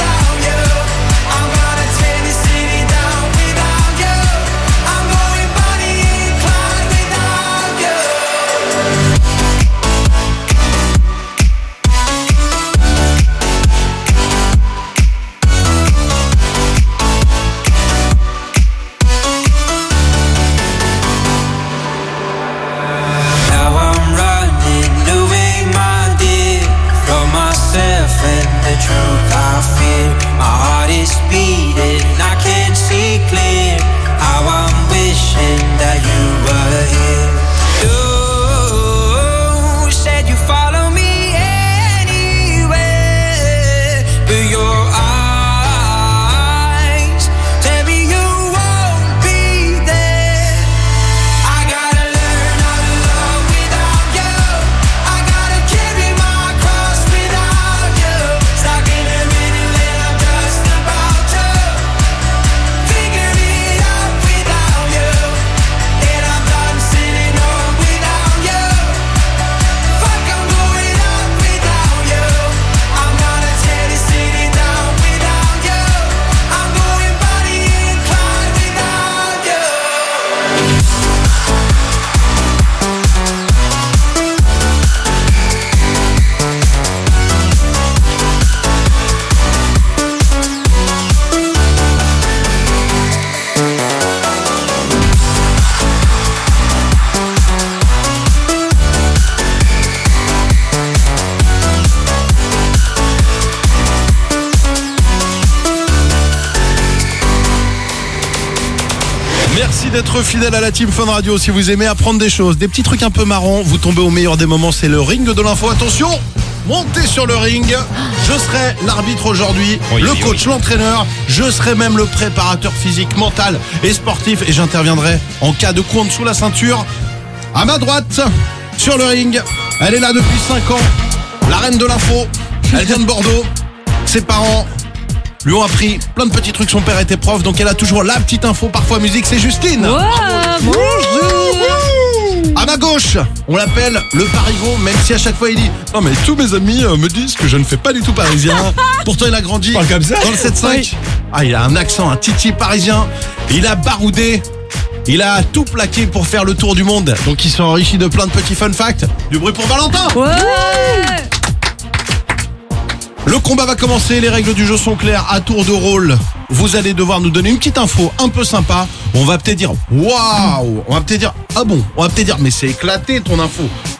d'être fidèle à la Team Fun Radio. Si vous aimez apprendre des choses, des petits trucs un peu marrants, vous tombez au meilleur des moments, c'est le ring de l'info. Attention, montez sur le ring. Je serai l'arbitre aujourd'hui, Oui, le oui, coach, oui. l'entraîneur. Je serai même le préparateur physique, mental et sportif. Et j'interviendrai en cas de coup en dessous la ceinture. À ma droite, sur le ring, elle est là depuis cinq ans. La reine de l'info. Elle vient de Bordeaux. Ses parents lui ont appris plein de petits trucs. Son père était prof, donc elle a toujours la petite info, parfois musique. C'est Justine. Wow, bonjour. À ma gauche, on l'appelle le parigot, même si à chaque fois il dit non mais tous mes amis euh, me disent que je ne fais pas du tout parisien. Pourtant il a grandi Parle comme ça. dans le sept cinq. Oui. Ah, il a un accent, un titi parisien. Il a baroudé. Il a tout plaqué pour faire le tour du monde. Donc il s'est enrichi de plein de petits fun facts. Du bruit pour Valentin. Ouais. Le combat va commencer, les règles du jeu sont claires. À tour de rôle, vous allez devoir nous donner une petite info un peu sympa. On va peut-être dire waouh, on va peut-être dire ah bon, on va peut-être dire mais c'est éclaté ton info.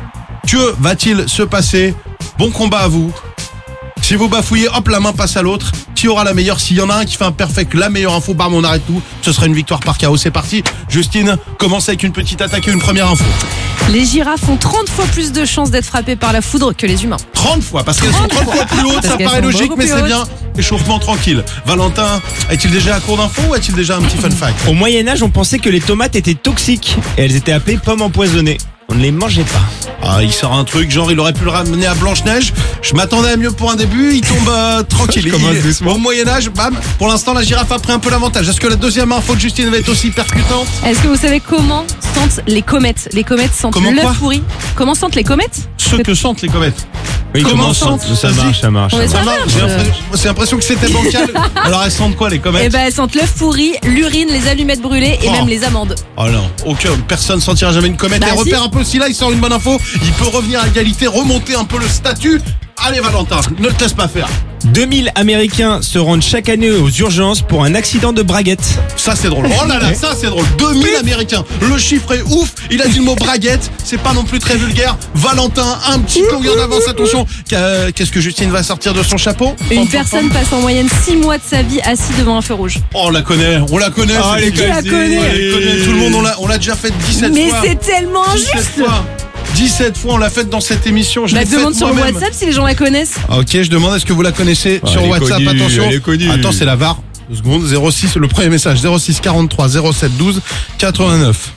Que va-t-il se passer? Bon combat à vous. Si vous bafouillez, hop, la main passe à l'autre. Qui aura la meilleure? S'il y en a un qui fait un perfect, la meilleure info, bam, on arrête tout. Ce sera une victoire par K O. C'est parti. Justine, commence avec une petite attaque et une première info. Les girafes ont trente fois plus de chances d'être frappées par la foudre que les humains. trente fois, parce qu'elles sont trente fois plus hautes, Parce ça qu'elles paraît sont logique, beaucoup mais plus c'est hautes. bien. Échauffement tranquille. Valentin, est-il déjà à court d'infos ou est-il déjà un petit fun fact? Au Moyen-Âge, on pensait que les tomates étaient toxiques et elles étaient appelées pommes empoisonnées. On ne les mangeait pas. Ah, il sort un truc, genre il aurait pu le ramener à Blanche-Neige. Je m'attendais à mieux pour un début, il tombe euh, tranquille. Je commence Il- doucement. Au Moyen-Âge, bam, pour l'instant la girafe a pris un peu l'avantage. Est-ce que la deuxième info de Justine va être aussi percutante? Est-ce que vous savez comment sentent les comètes? Les comètes sentent Comment quoi l'œuf pourri. Comment sentent les comètes? Ce que sentent les comètes. Oui, Comment comment sentent ça, ça Vas-y. marche, ça marche. On est ça ça marche. marche. J'ai l'impression- j'ai l'impression que c'était bancal. Alors elles sentent quoi les comètes? Eh ben, elles sentent l'œuf pourri, l'urine, les allumettes brûlées et Oh. même les amandes. Oh non, aucun, personne sentira jamais une comète. Bah Et si. repère un peu si là il sort une bonne info, il peut revenir à égalité, remonter un peu le statut. Allez Valentin, ne te laisse pas faire. deux mille Américains se rendent chaque année aux urgences pour un accident de braguette. Ça c'est drôle. Oh là là, ça c'est drôle. deux mille Américains. Le chiffre est ouf. Il a dit le mot braguette. C'est pas non plus très vulgaire. Valentin, un petit peu en d'avance. Attention. Qu'à- Qu'est-ce que Justine va sortir de son chapeau? Une Pom, pom, personne pom. passe en moyenne six mois de sa vie assis devant un feu rouge. Oh, on la connaît. On la connaît. Ah, c'est- les Qui la classiques. connaît On la connaît. Tout le monde, on l'a, on l'a déjà fait dix-sept Mais fois. c'est tellement dix-sept injuste. fois. dix-sept fois, on l'a faite dans cette émission. Je Bah, l'ai faite demande sur le moi-même. WhatsApp si les gens la connaissent. Ok, je demande est-ce que vous la connaissez Ah, sur elle est WhatsApp. connue, Attention. elle est connue. Attends, c'est la V A R. Deux secondes. zéro six, le premier message. zéro six quarante-trois zéro sept douze quatre-vingt-neuf.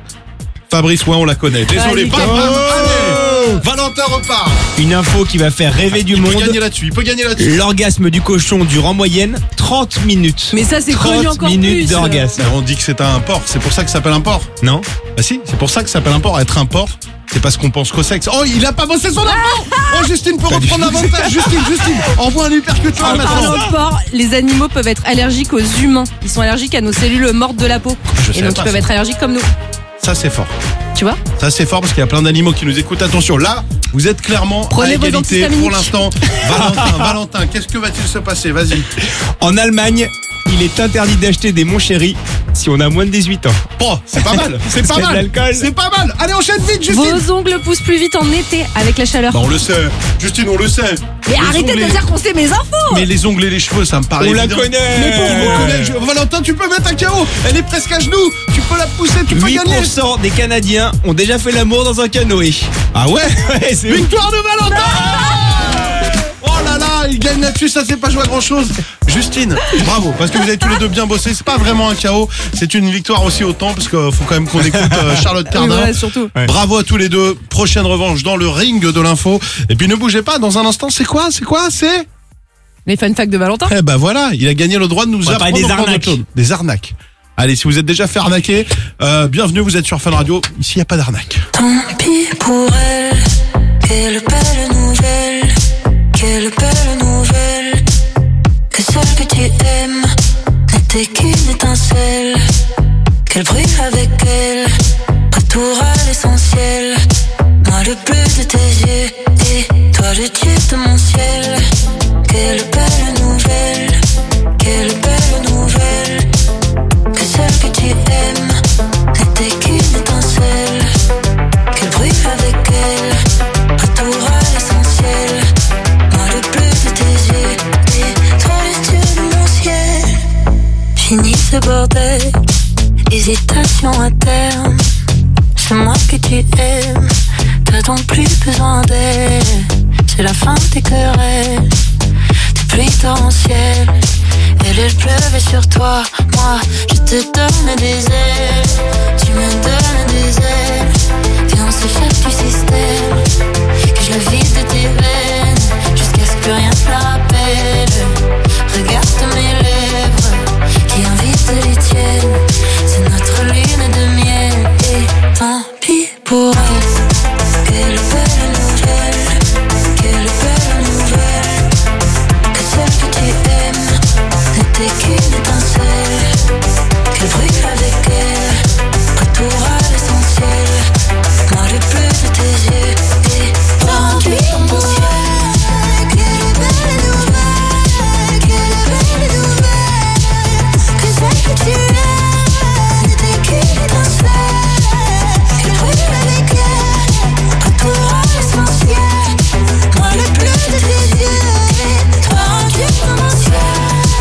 Fabrice, ouais, on la connaît. Désolé. Allez, Bam, bam, allez. Valentin repart. Une info qui va faire rêver du Il peut monde. gagner là-dessus. Il peut gagner là-dessus. L'orgasme du cochon dure en moyenne trente minutes. Mais ça, c'est connu trente encore minutes plus. d'orgasme. On dit que c'est un porc. C'est pour ça que ça s'appelle un porc. Non? Bah si, c'est pour ça que ça s'appelle un porc. Être un porc, c'est parce qu'on pense qu'au sexe. Oh, il a pas bossé son info. Oh, Justine peut reprendre l'avantage. Justine, Justine, envoie un hypercuteur En maintenant. parlant de porc, les animaux peuvent être allergiques aux humains. Ils sont allergiques à nos cellules mortes de la peau. Je Et savais donc pas ils peuvent ça. être allergiques comme nous. Ça, c'est fort. Tu vois? Ça c'est fort parce qu'il y a plein d'animaux qui nous écoutent. Attention, là, vous êtes clairement Prenez à vos égalité antihistaminiques. pour l'instant. Valentin, Valentin, qu'est-ce que va-t-il se passer? Vas-y. En Allemagne, il est interdit d'acheter des Mon Chéri si on a moins de dix-huit ans. Oh, c'est pas mal, c'est pas Parce qu'il y a de mal. l'alcool. C'est pas mal. Allez, enchaîne vite, Justine. Vos ongles poussent plus vite en été avec la chaleur. Bah, on le sait. Justine, on le sait. Mais Les arrêtez ongles de et- dire qu'on sait mes infos. Mais les ongles et les cheveux, ça me paraît On la évident. connaît. Mais pourquoi On la connaît. Je- Valentin, tu peux mettre un K O. Elle est presque à genoux. Tu peux la pousser, tu peux huit gagner. pour cent des Canadiens ont déjà fait l'amour dans un canoë. Ah ouais? Ouais, c'est ouf. Victoire de Valentin. Oh là là, il gagne là-dessus, ça c'est pas joué à grand chose. Justine, bravo, parce que vous avez tous les deux bien bossé. C'est pas vraiment un K O, c'est une victoire aussi autant, parce qu'il faut quand même qu'on écoute euh, Charlotte Oui, Cardin. voilà, surtout. Ouais. Bravo à tous les deux. Prochaine revanche dans le ring de l'info. Et puis ne bougez pas, dans un instant, c'est quoi? C'est quoi? C'est Les fun facts de Valentin. Eh ben voilà, il a gagné le droit de nous On va parler apprendre des encore arnaques. d'autres choses. Des arnaques. Allez, si vous êtes déjà fait arnaquer, euh, bienvenue, vous êtes sur Fun Radio. Ici, il n'y a pas d'arnaque. Tant pis pour elle, quelle belle nouvelle, quelle belle nouvelle, que celle que tu aimes n'était qu'une étincelle, qu'elle brille avec elle, retour à l'essentiel, moi le bleu de tes yeux, et toi le dieu de mon ciel, quelle belle nouvelle, quelle belle nouvelle, que celle que tu aimes n'était qu'une étincelle, qu'elle brille avec elle, retour à l'essentiel, moi le bleu de tes yeux, et toi le dieu de mon ciel. Fini ce bordel, hésitation tu aimes, t'as donc plus besoin d'elle. C'est la fin des querelles, des pluies torrentielles. Elle, elle pleuvait sur toi, moi je te donne des ailes. Tu me donnes des ailes, et on s'échappe du système. Que je le vide de tes veines, jusqu'à ce que plus rien ne te rappelle. Regarde mes lèvres, qui invitent les tiennes. C'est notre lune de miel, et tant pis pour elle. Quelle belle nouvelle, quelle belle nouvelle. Que celle que tu aimes n'était qu'une étincelle. Qu'elle brûle avec elle, retour à l'essentiel. Moi le bleu de tes yeux est tendu dans mon ciel. Quelle belle nouvelle, quelle belle nouvelle. Que celle que tu aimes n'était qu'une étincelle. Qu'elle brûle avec elle, retour à l'essentiel. Moi le bleu de tes yeux est tendu dans mon ciel.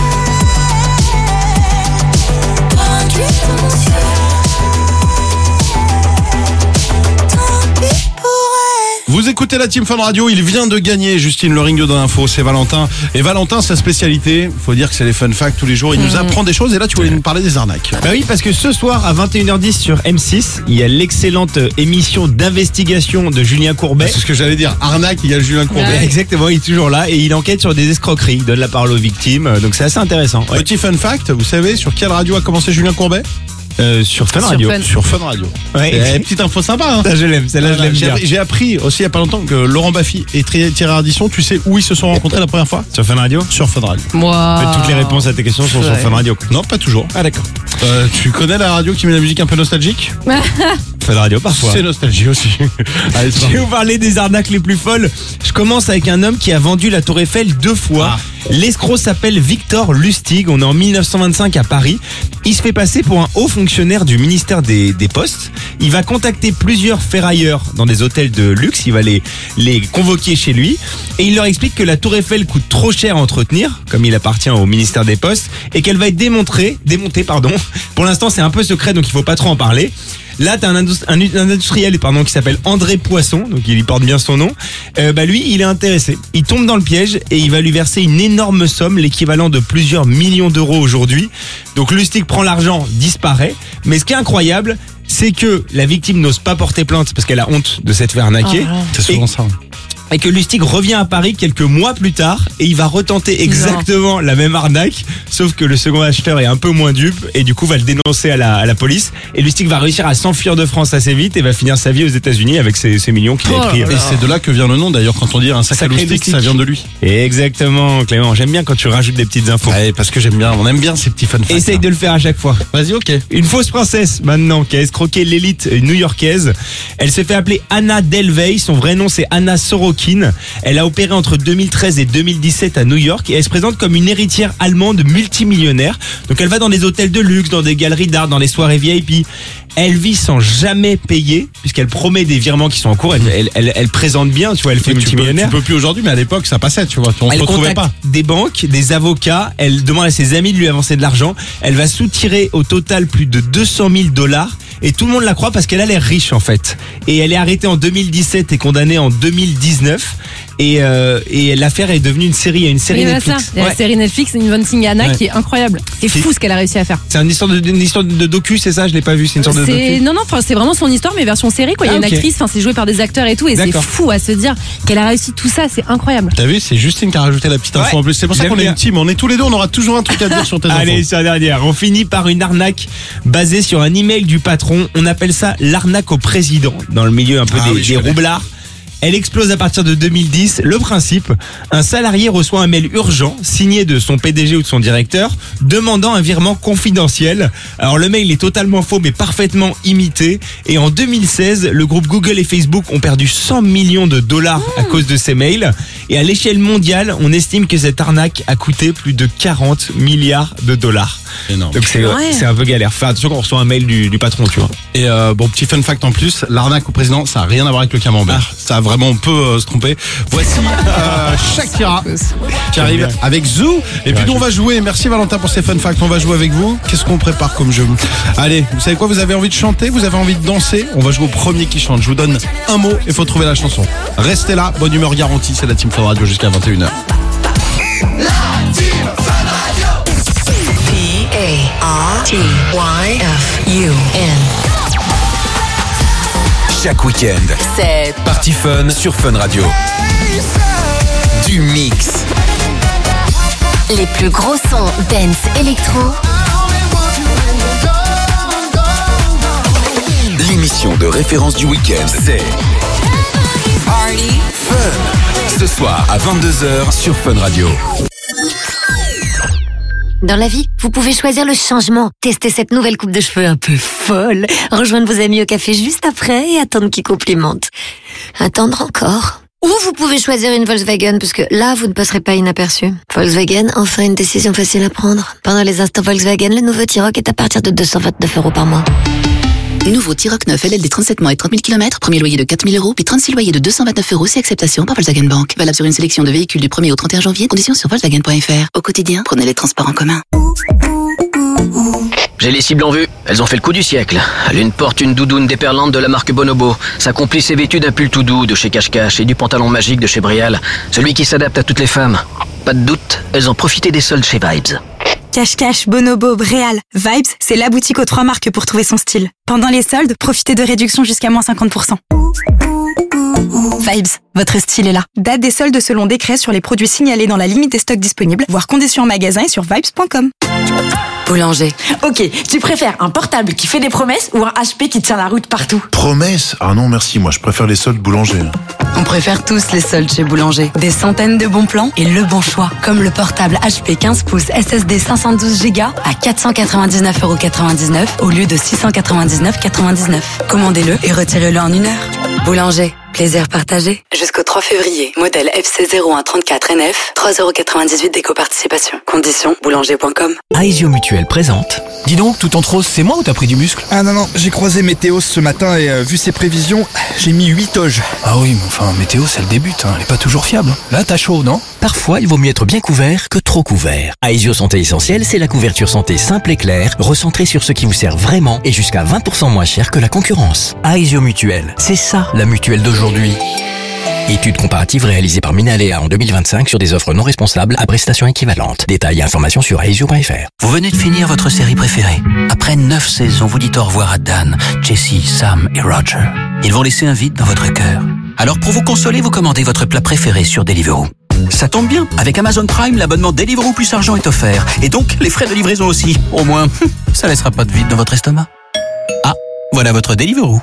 Tendu dans mon ciel. Tant pis pour elle. Vous écoutez la Team Fun Radio, il vient de gagner Justine le ringo de l'info, c'est Valentin. Et Valentin, sa spécialité, faut dire que c'est les fun facts tous les jours, il nous apprend des choses et là tu voulais nous parler des arnaques. Bah oui, parce que ce soir à vingt et une heures dix sur M six, il y a l'excellente émission d'investigation de Julien Courbet. C'est ce que j'allais dire, arnaque, il y a Julien Courbet. Ouais. Exactement, il est toujours là et il enquête sur des escroqueries, il donne la parole aux victimes, donc c'est assez intéressant. Ouais. Petit fun fact, vous savez sur quelle radio a commencé Julien Courbet? Euh, sur Fun Sur Radio. Fun. Sur Fun Radio. Ouais. Et petite info sympa. Hein. Ça, je l'aime, celle-là, je l'aime J'ai bien. appris- J'ai appris aussi il y a pas longtemps que Laurent Baffy et Thierry Thierry Ardisson, tu sais où ils se sont rencontrés la première fois? Sur Fun Radio. Sur Fun Radio. Moi. Toutes les réponses à tes questions sont sur Ouais. Fun Radio. quoi. Non, pas toujours. Ah d'accord. Euh, tu connais la radio qui met la musique un peu nostalgique? Fun Radio parfois. C'est nostalgie aussi. Allez, c'est Je vais vous parler des arnaques les plus folles. Je commence avec un homme qui a vendu la Tour Eiffel deux fois. Ah. L'escroc s'appelle Victor Lustig. On est en mille neuf cent vingt-cinq à Paris. Il se fait passer pour un haut fonctionnaire du ministère des, des Postes. Il va contacter plusieurs ferrailleurs dans des hôtels de luxe. Il va les, les convoquer chez lui. Et il leur explique que la Tour Eiffel coûte trop cher à entretenir, comme il appartient au ministère des Postes, et qu'elle va être démontrée, démontée. Pardon. Pour l'instant, c'est un peu secret, donc il faut pas trop en parler. Là, t'as un, industri- un, un industriel pardon, qui s'appelle André Poisson, donc il y porte bien son nom. Euh, bah lui, il est intéressé. Il tombe dans le piège et il va lui verser une énorme somme, l'équivalent de plusieurs millions d'euros aujourd'hui. Donc Lustig prend l'argent, disparaît. Mais ce qui est incroyable, c'est que la victime n'ose pas porter plainte parce qu'elle a honte de s'être fait arnaquer. Oh, C'est souvent Et- ça. Et que Lustig revient à Paris quelques mois plus tard et il va retenter exactement la même arnaque, sauf que le second acheteur est un peu moins dupe et du coup va le dénoncer à la, à la police. Et Lustig va réussir à s'enfuir de France assez vite et va finir sa vie aux États-Unis avec ses, ses millions qu'il a Oh pris. là Et c'est de là que vient le nom d'ailleurs quand on dit un sac à Sacré Lustig, Lustig. ça vient de lui. Exactement, Clément. J'aime bien quand tu rajoutes des petites infos. Ouais, parce que j'aime bien, on aime bien ces petits fun facts. Essaye de le faire à chaque fois. Vas-y, ok. Une fausse princesse maintenant qui a escroqué l'élite new-yorkaise. Elle se fait appeler Anna Delvey. Son vrai nom c'est Anna Sorokin. Elle a opéré entre deux mille treize et deux mille dix-sept à New York et elle se présente comme une héritière allemande multimillionnaire. Donc elle va dans des hôtels de luxe, dans des galeries d'art, dans des soirées V I P. Elle vit sans jamais payer puisqu'elle promet des virements qui sont en cours. Elle, elle, elle, elle présente bien, tu vois, elle fait Mais tu, peux, multimillionnaire. tu peux plus aujourd'hui, mais à l'époque ça passait, tu vois. On se Elle retrouvait contacte pas. des banques, des avocats, elle demande à ses amis de lui avancer de l'argent, elle va soutirer au total plus de deux cent mille dollars et tout le monde la croit parce qu'elle a l'air riche en fait. Et elle est arrêtée en deux mille dix-sept et condamnée en deux mille dix-neuf et, euh, et l'affaire est devenue une série, il y a une série Oui, voilà ça. Netflix. Il y a Ouais. la série Netflix, Inventing Anna, Ouais. qui est incroyable. C'est C'est- fou ce qu'elle a réussi à faire. C'est une histoire de, une histoire de docu, c'est ça? Je l'ai pas vu, c'est une sorte de C'est docu. non non, enfin c'est vraiment son histoire mais version série quoi. Il y a Ah, une ok. actrice, enfin c'est joué par des acteurs et tout et c'est D'accord. fou à se dire qu'elle a réussi tout ça, c'est incroyable. T'as vu, c'est Justine qui a rajouté la petite info Ouais, en plus. C'est pour ça j'aime qu'on est bien. une team. On est tous les deux, on aura toujours un truc à dire sur tes Allez, infos. sur la dernière. On finit par une arnaque basée sur un email du patron. On appelle ça l'arnaque au président dans le milieu un peu Ah des, oui, je des connais. roublards. Elle explose à partir de deux mille dix. Le principe, un salarié reçoit un mail urgent signé de son P D G ou de son directeur demandant un virement confidentiel. Alors le mail est totalement faux mais parfaitement imité. Et en deux mille seize, le groupe Google et Facebook ont perdu cent millions de dollars à cause de ces mails. Et à l'échelle mondiale, on estime que cette arnaque a coûté plus de quarante milliards de dollars. Énorme. Donc c'est, Ouais. c'est un peu galère. Faire attention quand on reçoit un mail du, du patron, tu vois. Et euh, bon, petit fun fact en plus, l'arnaque au président, ça a rien à voir avec le camembert. Ah. Ça a vraiment, on peut euh, se tromper. Voici euh, Shakira qui arrive avec Zoo. Et puis nous, on va jouer. Merci Valentin pour ces fun facts. On va jouer avec vous. Qu'est-ce qu'on prépare comme jeu? Allez, vous savez quoi? Vous avez envie de chanter? Vous avez envie de danser? On va jouer au premier qui chante. Je vous donne un mot et il faut trouver la chanson. Restez là, bonne humeur garantie. C'est la Team Fun Radio jusqu'à vingt et une heures. P A R T Y F U N. Chaque week-end, C'est Party Fun sur Fun Radio. Du mix, les plus gros sons dance électro. l'émission de référence du week-end, c'est Party Fun. Ce soir à vingt-deux heures sur Fun Radio. Dans la vie, vous pouvez choisir le changement. Tester cette nouvelle coupe de cheveux un peu folle. Rejoindre vos amis au café juste après et attendre qu'ils complimentent. Attendre encore. Ou vous pouvez choisir une Volkswagen, parce que là, vous ne passerez pas inaperçu. Volkswagen, enfin une décision facile à prendre. Pendant les instants Volkswagen, le nouveau T-Roc est à partir de deux cent vingt-neuf euros par mois. Nouveau T-Roc neuf L L D trente-sept mois et trente mille kilomètres, premier loyer de quatre mille euros, puis trente-six loyers de deux cent vingt-neuf euros, c'est acceptation par Volkswagen Bank. Valable sur une sélection de véhicules du premier au trente et un janvier, conditions sur Volkswagen point F R. Au quotidien, prenez les transports en commun. J'ai les cibles en vue. Elles ont fait le coup du siècle. L'une porte une doudoune déperlante de la marque Bonobo. Sa complice est vêtue d'un pull tout doux de chez Cache-Cache et du pantalon magique de chez Brial. Celui qui s'adapte à toutes les femmes. Pas de doute, elles ont profité des soldes chez Vibes. Cache-Cache, Bonobo, Bréal, Vibes, c'est la boutique aux trois marques pour trouver son style. Pendant les soldes, profitez de réductions jusqu'à moins cinquante pour cent. Vibes, votre style est là. Date des soldes selon décret sur les produits signalés dans la limite des stocks disponibles, voire conditions en magasin et sur vibes point com. Boulanger. Ok, tu préfères un portable qui fait des promesses ou un H P qui tient la route partout? Promesse? Ah non, merci, moi je préfère les soldes boulanger. On préfère tous les soldes chez Boulanger. Des centaines de bons plans et le bon choix. Comme le portable H P quinze pouces S S D cinq cent douze giga à quatre cent quatre-vingt-dix-neuf euros quatre-vingt-dix-neuf au lieu de six cent quatre-vingt-dix-neuf euros quatre-vingt-dix-neuf. Commandez-le et retirez-le en une heure. Boulanger. Plaisir partagé. Jusqu'au trois février. Modèle F C zéro un trente-quatre N F. trois euros quatre-vingt-dix-huit d'éco-participation. Conditions boulanger point com. Aesio Mutuel présente. Dis donc, tout en trop, c'est moi ou t'as pris du muscle? Ah non, non, j'ai croisé Météo ce matin et euh, vu ses prévisions, j'ai mis huit toges. Ah oui, mais enfin, Météo, c'est le début, hein. Elle est pas toujours fiable. Là, t'as chaud, non? Parfois, il vaut mieux être bien couvert que trop couvert. Aesio Santé Essentielle, c'est la couverture santé simple et claire, recentrée sur ce qui vous sert vraiment et jusqu'à vingt pour cent moins cher que la concurrence. Aesio Mutuel, c'est ça, la mutuelle d'aujourd'hui. Étude comparative réalisée par Minalea en deux mille vingt-cinq sur des offres non responsables à prestations équivalentes. Détails et informations sur aesio point F R. Vous venez de finir votre série préférée. Après neuf saisons, vous dites au revoir à Dan, Jessie, Sam et Roger. Ils vont laisser un vide dans votre cœur. Alors pour vous consoler, vous commandez votre plat préféré sur Deliveroo. Ça tombe bien, avec Amazon Prime, l'abonnement Deliveroo plus argent est offert. Et donc, les frais de livraison aussi. Au moins, ça laissera pas de vide dans votre estomac. Ah, voilà votre Deliveroo.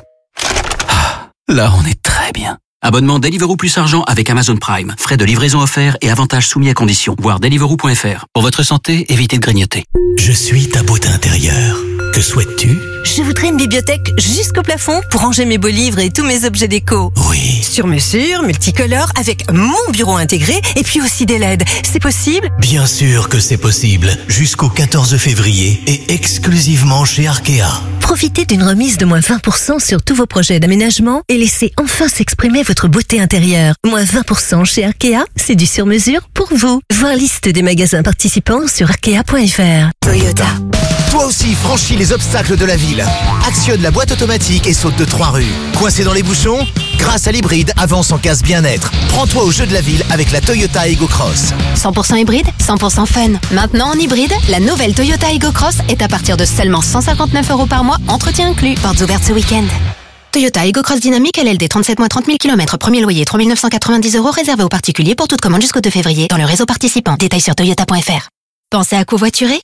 Ah, là on est très bien. Abonnement Deliveroo plus argent avec Amazon Prime. Frais de livraison offerts et avantages soumis à conditions. Voir Deliveroo point F R. Pour votre santé, évitez de grignoter. Je suis ta beauté intérieure. Que souhaites-tu? Je voudrais une bibliothèque jusqu'au plafond pour ranger mes beaux livres et tous mes objets déco. Oui. Sur mesure, multicolore, avec mon bureau intégré et puis aussi des L E D. C'est possible? Bien sûr que c'est possible. Jusqu'au quatorze février et exclusivement chez Arkea. Profitez d'une remise de moins vingt pour cent sur tous vos projets d'aménagement et laissez enfin s'exprimer votre beauté intérieure. Moins vingt pour cent chez Arkea, c'est du sur-mesure pour vous. Voir liste des magasins participants sur arkea point F R. Toyota. Toi aussi, franchis les obstacles de la ville. Actionne la boîte automatique et saute de trois rues. Coincé dans les bouchons? Grâce à l'hybride, avance en casse bien-être. Prends-toi au jeu de la ville avec la Toyota Ego Cross. cent pour cent hybride, cent pour cent fun. Maintenant en hybride, la nouvelle Toyota Ego Cross est à partir de seulement cent cinquante-neuf euros par mois, entretien inclus. Portes ouvertes ce week-end. Toyota Ego Cross Dynamique L L D trente-sept mois trente mille kilomètres, premier loyer trois mille neuf cent quatre-vingt-dix euros réservé aux particuliers pour toute commande jusqu'au deux février dans le réseau participant. Détails sur toyota point F R. Pensez à covoiturer?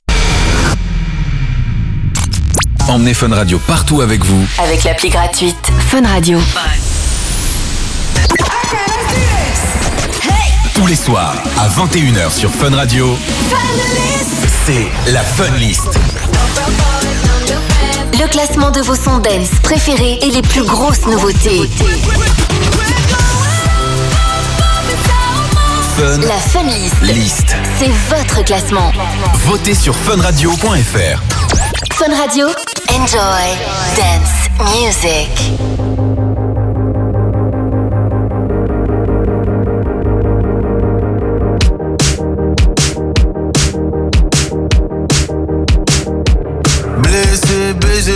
Emmenez Fun Radio partout avec vous. Avec l'appli gratuite Fun Radio. Tous les soirs à vingt et une heures sur Fun Radio. C'est la Fun List. Le classement de vos sons dance préférés et les plus grosses nouveautés. Fun. La Funlist. Liste. C'est votre classement. Votez sur funradio point f r. Fun Radio. Enjoy dance music. Blessé, baisé,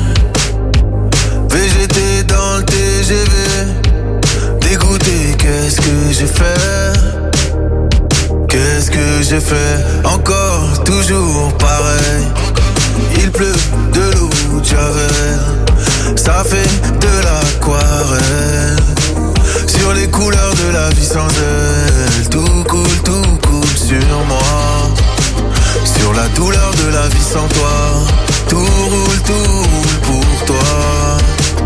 V G T dans le T G V. Dégoûté, qu'est-ce que j'ai fait? Qu'est-ce que j'ai fait? Encore, toujours pareil. Il pleut de l'eau de Javel. Ça fait de l'aquarelle. Sur les couleurs de la vie sans elle. Tout coule, tout coule sur moi. Sur la douleur de la vie sans toi. Tout roule, tout roule pour toi.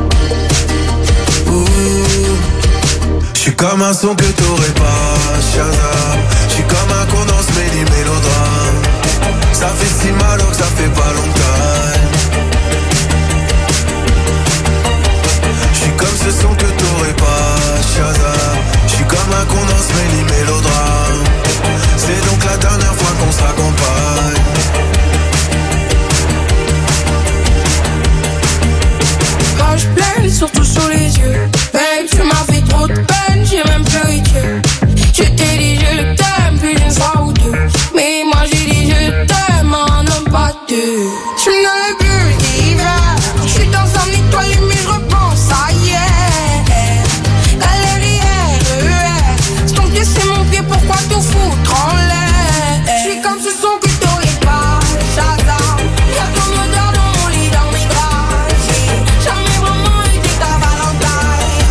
J'suis comme un son que t'aurais pas, Shazam. J'suis comme un condense mêlé mélodrame. Ça fait si mal alors que ça fait pas longtemps. J'suis comme ce son que t'aurais pas, Shazam. J'suis comme un condense mêlé mélodrame. C'est donc la dernière fois qu'on s'accompagne. Quand je pleure, surtout sur les yeux. Babe, tu m'as fait trop de peine, j'ai même pleuré Dieu. Je t'ai dit je t'aime plus d'une fois ou deux. Mais moi j'ai dit je t'aime en homme pas deux. Je suis dans le bulle d'hiver. Je suis dans un étoile mais je repense à hier. Galère, R E R. C'est ton pied, c'est mon pied, pourquoi tout foutre en l'air? Je suis comme ce son que t'aurais pas, Shazam. Y'a ton odeur dans mon lit, dans mes draps. J'ai jamais vraiment été ta Valentine.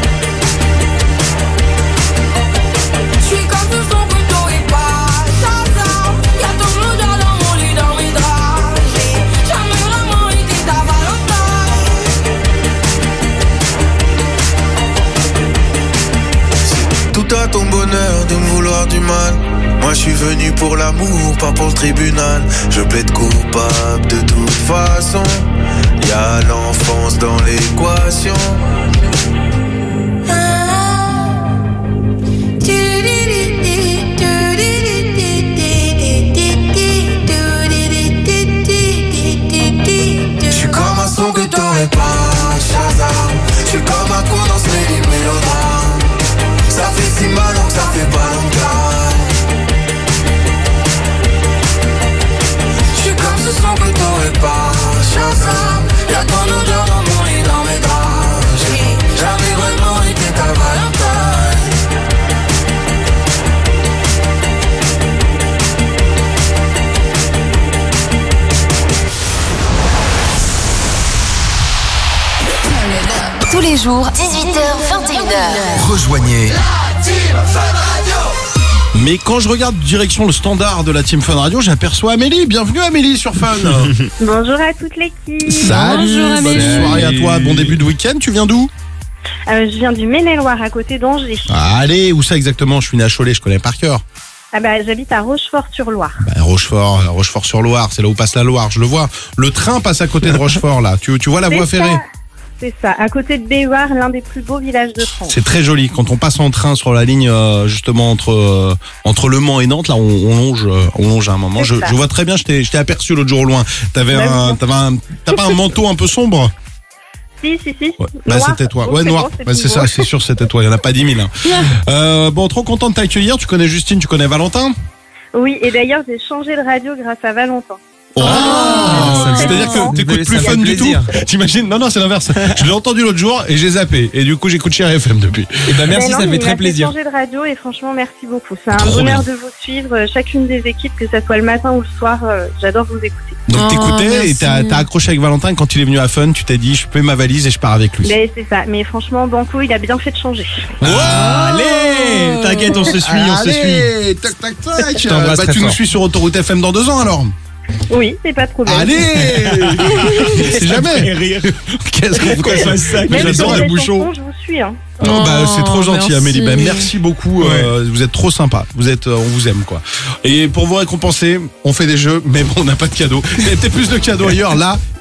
Je suis comme ce son que t'aurais pas, Shazam. Y'a ton odeur dans mon lit, dans mes draps. J'ai jamais vraiment été ta Valentine. Tout à ton bonheur de me vouloir du mal. Moi je suis venu pour l'amour, pas pour le tribunal. Je plaide coupable de toute façon. Y'a l'enfance dans l'équation. Je suis comme un son que t'aurais pas, Shazam. Je suis comme un condense mêlé mélodrame. Ça fait si mal alors que ça fait pas longtemps. J'suis comme ce son que t'aurais pas, Shazam. Y'a ton odeur dans mon lit, dans mes draps. J'ai jamais vraiment été ta Valentine. Tous les jours, dix-huit heures vingt et une heures. Rejoignez la Team Fun Radio. Mais quand je regarde direction le standard de la Team Fun Radio, j'aperçois Amélie. Bienvenue Amélie sur Fun. Bonjour à toute l'équipe. Salut, Bonjour bonne Amélie. soirée à toi, bon début de week-end. Tu viens d'où? Euh, je viens du Maine-et-Loire, à côté d'Angers. Allez, où ça exactement? Je suis né à Cholet, je connais par cœur. Ah bah, j'habite à Rochefort-sur-Loire. Bah, Rochefort, euh, Rochefort-sur-Loire, c'est là où passe la Loire, je le vois. Le train passe à côté de Rochefort là. Tu, tu vois la C'est voie ferrée? ça, C'est ça, à côté de Béhuard, l'un des plus beaux villages de France. C'est très joli. Quand on passe en train sur la ligne euh, justement entre euh, entre Le Mans et Nantes, là on, on longe, euh, on longe à un moment. Je, C'est ça. je vois très bien. Je t'ai, je t'ai aperçu l'autre jour au loin. T'avais Bah, un, oui. t'avais un, t'as pas un manteau un peu sombre? Si, si, si. Ouais. Bah, Noir. c'était toi. Bon, Ouais, c'est noir. bon, c'est Bah, c'est tout ça, beau. c'est sûr, c'était toi. Il y en a pas dix mille. Hein. Euh, bon, trop content de t'accueillir. Tu connais Justine, tu connais Valentin? Oui, et d'ailleurs, j'ai changé de radio grâce à Valentin. Oh, Ah, c'est-à-dire que t'écoutes plus ça fait Fun du tout. plaisir. T'imagines? Non, non, c'est l'inverse. Je l'ai entendu l'autre jour et j'ai zappé. Et du coup, j'écoute Chérie F M depuis. Et bah merci, Ben non, ça mais fait il très m'a plaisir. fait changer de radio et franchement, merci beaucoup. C'est un Trop bonheur bien. de vous suivre, euh, chacune des équipes, que ça soit le matin ou le soir. euh, J'adore vous écouter. Donc Oh, t'écoutais et merci. t'as, t'as accroché avec Valentin. Quand il est venu à Fun, tu t'es dit, je fais ma valise et je pars avec lui. Ben, c'est ça. Mais franchement, Banco, il a bien fait de changer. Allez, t'inquiète, on se suit, on se suit. Allez, tac, tac, tac. Je t'embrasse Bah, très tu nous fort. suis sur Autoroute F M dans deux ans alors. Oui, c'est pas trop bien. Allez. C'est jamais. rire. Qu'est-ce qu'on Qu'on fasse ça, que Même j'adore sur le les bouchon. chansons, je vous suis. Hein. Oh, bah, c'est trop gentil merci. Amélie. Bah, merci beaucoup. euh, vous êtes trop sympa. Vous êtes, euh, on vous aime quoi. Et pour vous récompenser, on fait des jeux, mais bon, on n'a pas de cadeaux. Il y a peut-être plus de cadeaux ailleurs. Là, il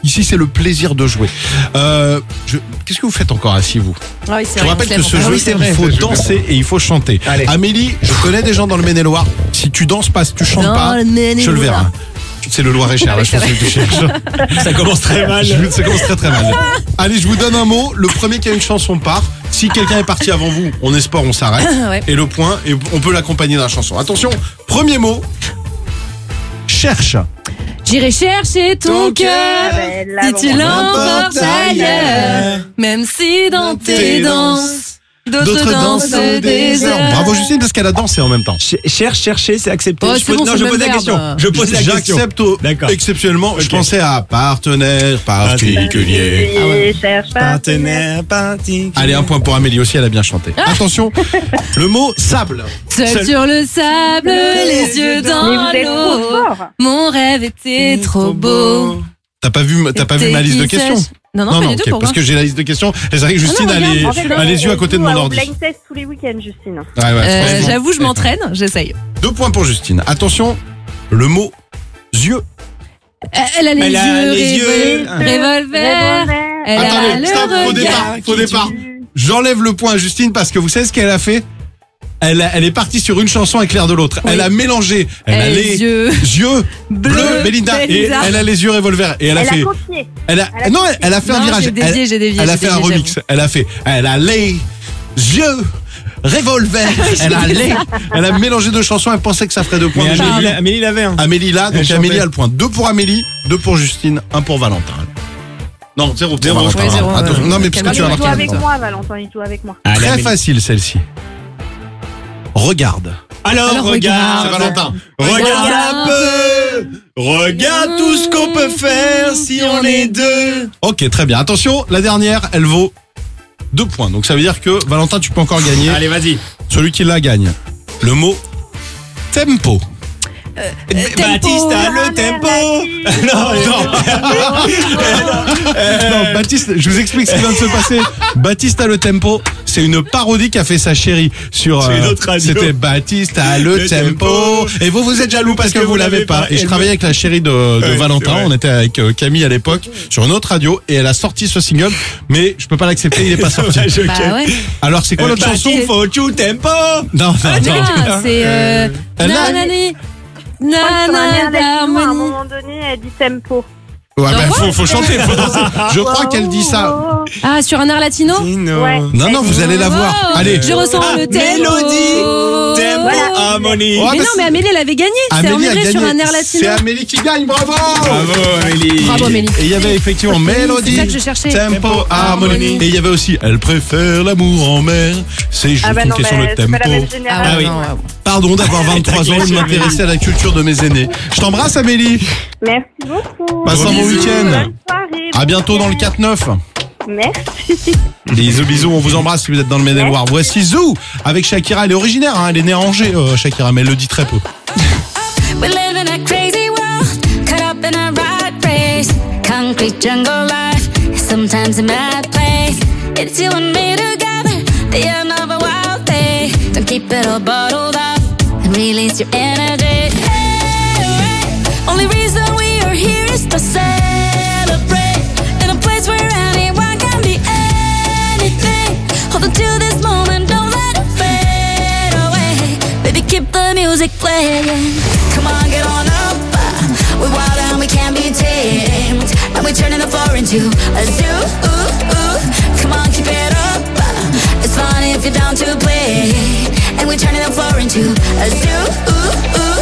Ici, c'est le plaisir de jouer. Euh, je- Qu'est-ce que vous faites encore assis, vous? Ah oui, c'est Je vous vrai, rappelle on se que lève ce encore. jeu, Ah oui, c'est vrai. il faut danser et il faut chanter. Allez. Amélie, je connais des gens dans le Maine-et-Loire. Si tu danses pas, si tu chantes Dans pas, le Maine-et-Loire. je le verrai. C'est le Loir-et-Cher, Ah la oui, c'est chanson vrai. du cherche. Ça commence très mal. Je- Ça commence très très mal. Allez, je vous donne un mot. Le premier qui a une chanson part. Si quelqu'un est parti avant vous, on est sport, on s'arrête. Ouais. Et le point, et on peut l'accompagner dans la chanson. Attention, premier mot. Cherche. J'irai chercher ton Ton cœur cœur, si tu l'emportes l'emportes ailleurs. Même si dans tes Tes danses, d'autres D'autres dansent dansent des heures. Bravo Justine parce qu'elle a dansé en même temps. Ch- Cherche, chercher, c'est accepté. Oh, Je c'est pose- bon, non, c'est je le pose la même question. verbe. Je pose la question. J'accepte au- D'accord. exceptionnellement. Je Ok. pensais à partenaire particulier. Ah ouais. Cherche pas. Partenaire, particulier. Allez, un point pour Amélie aussi, elle a bien chanté. Attention, le mot sable. Seul, Seul- sur le sable, les yeux Mais dans vous êtes trop l'eau. fort. Mon rêve était trop beau. T'as pas vu, t'as pas vu Tes ma liste de qui questions? sèchent. Non, non, pas du tout, ok, pourquoi parce que j'ai la liste de questions. Et c'est vrai que Justine Ah non, a, les, regarde, En fait, a les yeux à côté de mon on ordi. blind test tous les week-ends, Justine. Ouais, ouais, Euh, franchement. J'avoue, je m'entraîne, j'essaye. Deux points pour Justine. Attention, le mot yeux. Euh, Elle a les Elle a yeux, les yeux. révol- revolver. Elle a Attendez, le stop, faux regard. départ, faux départ. J'enlève le point à Justine parce que vous savez ce qu'elle a fait? Elle, a- elle est partie sur une chanson et Claire de l'autre. Oui. Elle a mélangé. Elle a Les les yeux yeux bleus, bleus, Belinda, et Belinda. elle a les yeux revolver. Et elle a Elle fait. a copié. Elle a, Elle a non, elle, elle a fait un Non, virage. j'ai dévié, elle, j'ai dévié, elle a j'ai fait un dévié, remix. Elle a fait. Elle a les yeux revolver. Elle a les. Elle a mélangé deux chansons. Elle pensait que ça ferait deux points. Mais Mais Amélie, Amélie, Amélie l'avait. Hein. Amélie là, donc Elle Amélie chantait. a le point. Deux pour Amélie, deux pour Justine, un pour Valentin. Non, zéro pour Zéro, Valentin. ouais, zéro, Attention. ouais. Non, mais parce que tu vas Il joue marquer. avec Valentin. moi, Valentin, il joue avec moi. Allez, Très Amélie. facile celle-ci. Regarde. Alors, Alors, regarde. C'est Valentin. Regarde un peu. Regarde tout ce qu'on peut faire si on est deux. Ok, très bien. Attention, la dernière, elle vaut deux points. Donc ça veut dire que Valentin, tu peux encore gagner. Allez, vas-y. Celui qui la gagne. Le mot tempo. Baptiste a le tempo. Non, Non, Baptiste, je vous explique ce qui vient de se passer. Baptiste a le tempo. C'est une parodie qu'a fait sa chérie sur. C'est une euh, autre radio. C'était Baptiste a le, Le tempo. tempo. Et vous, vous êtes jaloux parce que vous l'avez pas. Et je Elle travaillais me- avec la chérie de, de Ouais, Valentin. c'est vrai. On était avec euh, Camille à l'époque sur une autre radio et elle a sorti ce single. Mais je peux pas l'accepter, il est pas sorti. Dommage, ok. Bah ouais. Alors c'est quoi l'autre chanson? Baptiste, faut tu tempo. Non, non, non. Ah, c'est euh, Elle a- nanani, Sur un air nanana, latino, à un harmonie. moment donné, elle dit tempo. Ouais, bah, Non, faut, faut chanter, faut danser. Je crois qu'elle dit ça. Ah, sur un air latino? Ouais. Non, non, vous allez la voir. Wow. Allez. Je ressens Ah, le tempo. mélodie, tempo, harmonie. Ouais, Mais bah, non, mais Amélie, elle avait gagné. C'était Amélie a Amélie sur gagné. un air latino. C'est Amélie qui gagne, bravo. Bravo, Amélie. Bravo, Amélie. Et il y avait effectivement Mélodie, C'est ça que je cherchais. tempo, harmonie. Et il y avait aussi Elle préfère l'amour en mer. C'est juste Ah bah une non, question bah, de c'est pas la tempo. même Ah, génération. Ah oui. non, ouais. Pardon d'avoir vingt-trois ans et de m'intéresser à la culture de mes aînés. Je t'embrasse Amélie. Merci beaucoup. Passe un bon Bisous. week-end. Bonne soirée. À bientôt dans le quatre neuf. Merci. Bisous, bisous, on vous embrasse si vous êtes dans le Maine-et-Loire. Voici Zou avec Shakira. Elle est originaire, hein, elle est née à Angers, euh, Shakira, mais elle le dit très peu. We live in a crazy world, caught up in a rat race. Concrete jungle life, sometimes a mad place. It's you and me together, the end of a wild day. Don't keep it all bottled up and release your energy. Hey, hey. Only reason we are here is to celebrate in a place where anyone can be anything. Hold on to this moment, don't let it fade away. Baby, keep the music playing. Come on, get on up. We're wild and we can't be tamed. And we're turning the floor into a zoo. Come on, keep it up. It's fun if you're down to play. And we're turning the floor into a zoo.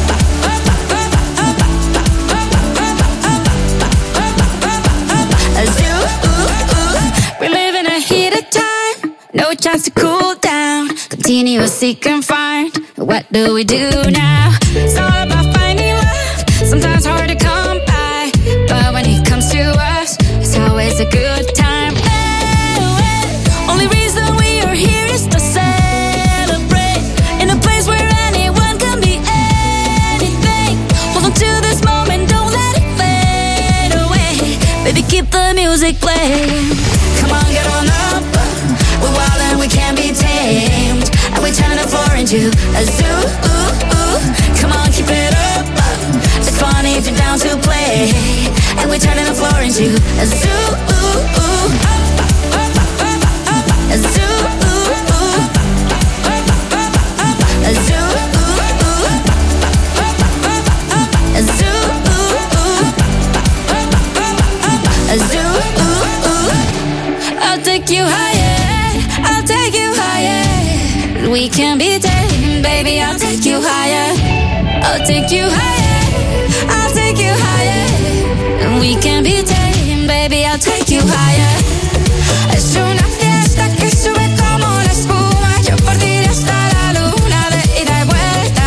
A zoo. We live in a heated time. No chance to cool down. Continue to seek and find. What do we do now? It's all about finding love. Sometimes hard to come by. But when it comes to us, it's always a good time. Hey, hey. Only reason we are here is to celebrate. In a place where anyone can be anything. Hold on to this moment, don't let it fade away. Baby, keep the music playing. Come on, get on up. We're wild and we can't be tamed. And we're turning the floor into a zoo. Come on, keep it up. It's funny if you're down to play. And we're we're turning the floor into a zoo. A zoo. A zoo. A zoo. A zoo. I'll take you higher. I'll take you higher. We can be tamed, baby. I'll take you higher. I'll take you higher. I'll take you higher. We can be tamed, baby. I'll take you higher. Es una fiesta que sube como la espuma. Yo por ti iré hasta la luna de ida y vuelta.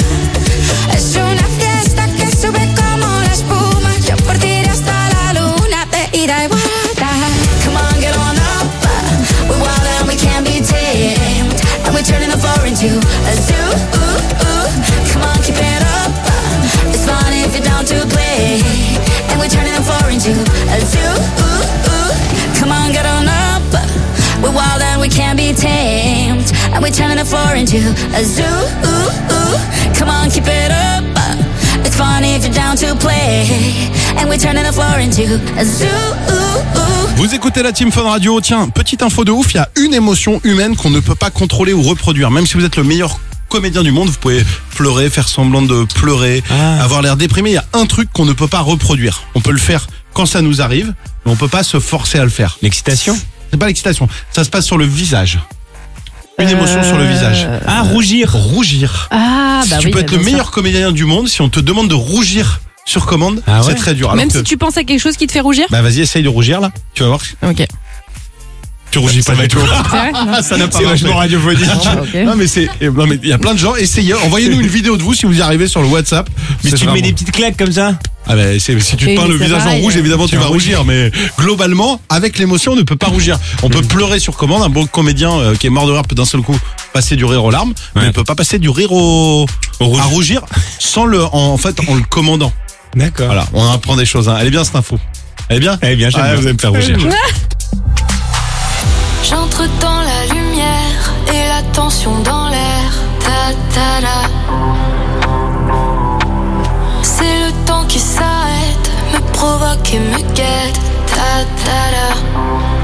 Es una fiesta que sube como la espuma. Yo por ti iré hasta la luna de ida y vuelta. Come on, get on up. We're wild and we can't be tamed. And we're turning the floor into a zoo. Come on, keep it up. It's fun if you're down to play. And we're turning the floor into a zoo. Come on, get on up. We're wild and we can't be tamed. And we're turning the floor into a zoo. Come on, keep it up. It's fun if you're down to play. And we're turning the floor into a zoo. Vous écoutez la Team Fun Radio. Tiens, petite info de ouf, il y a une émotion humaine qu'on ne peut pas contrôler ou reproduire. Même si vous êtes le meilleur comédien du monde, vous pouvez pleurer, faire semblant de pleurer, ah. avoir l'air déprimé. Il y a un truc qu'on ne peut pas reproduire. On peut le faire quand ça nous arrive, mais on peut pas se forcer à le faire. L'excitation ? C'est pas l'excitation, ça se passe sur le visage. Une euh... émotion sur le visage. Ah, rougir. Rougir. Ah, bah tu oui, peux être le meilleur ça. comédien du monde, si on te demande de rougir sur commande, ah ouais. c'est très dur. Alors Même que... si tu penses à quelque chose qui te fait rougir. Bah vas-y, essaye de rougir là, tu vas voir. Ok. Tu rougis ça pas du tout. Ça n'a pas c'est vachement radiophonique. Ah, okay. Non mais c'est, non mais il y a plein de gens. Essayez, envoyez-nous une vidéo de vous si vous y arrivez sur le WhatsApp. Mais c'est tu vraiment... mets des petites claques comme ça. Ah bah c'est, si tu te peins le visage pareil, en rouge, évidemment tu vas rougir. rougir. Mais globalement, avec l'émotion, on ne peut pas rougir. On mmh. peut pleurer sur commande. Un bon comédien euh, qui est mort de rire peut d'un seul coup passer du rire aux larmes, ouais. mais il ne peut pas passer du rire au, au rouge. à rougir sans le, en, en fait, en le commandant. D'accord. Voilà, on apprend des choses. Hein. Elle est bien cette info. Elle est bien. Elle est bien. J'aime ah, bien. Vous allez me faire rougir. J'entre dans la lumière et la tension dans l'air. Ta ta da. C'est le temps qui s'arrête, me provoque et me guette. Ta ta da.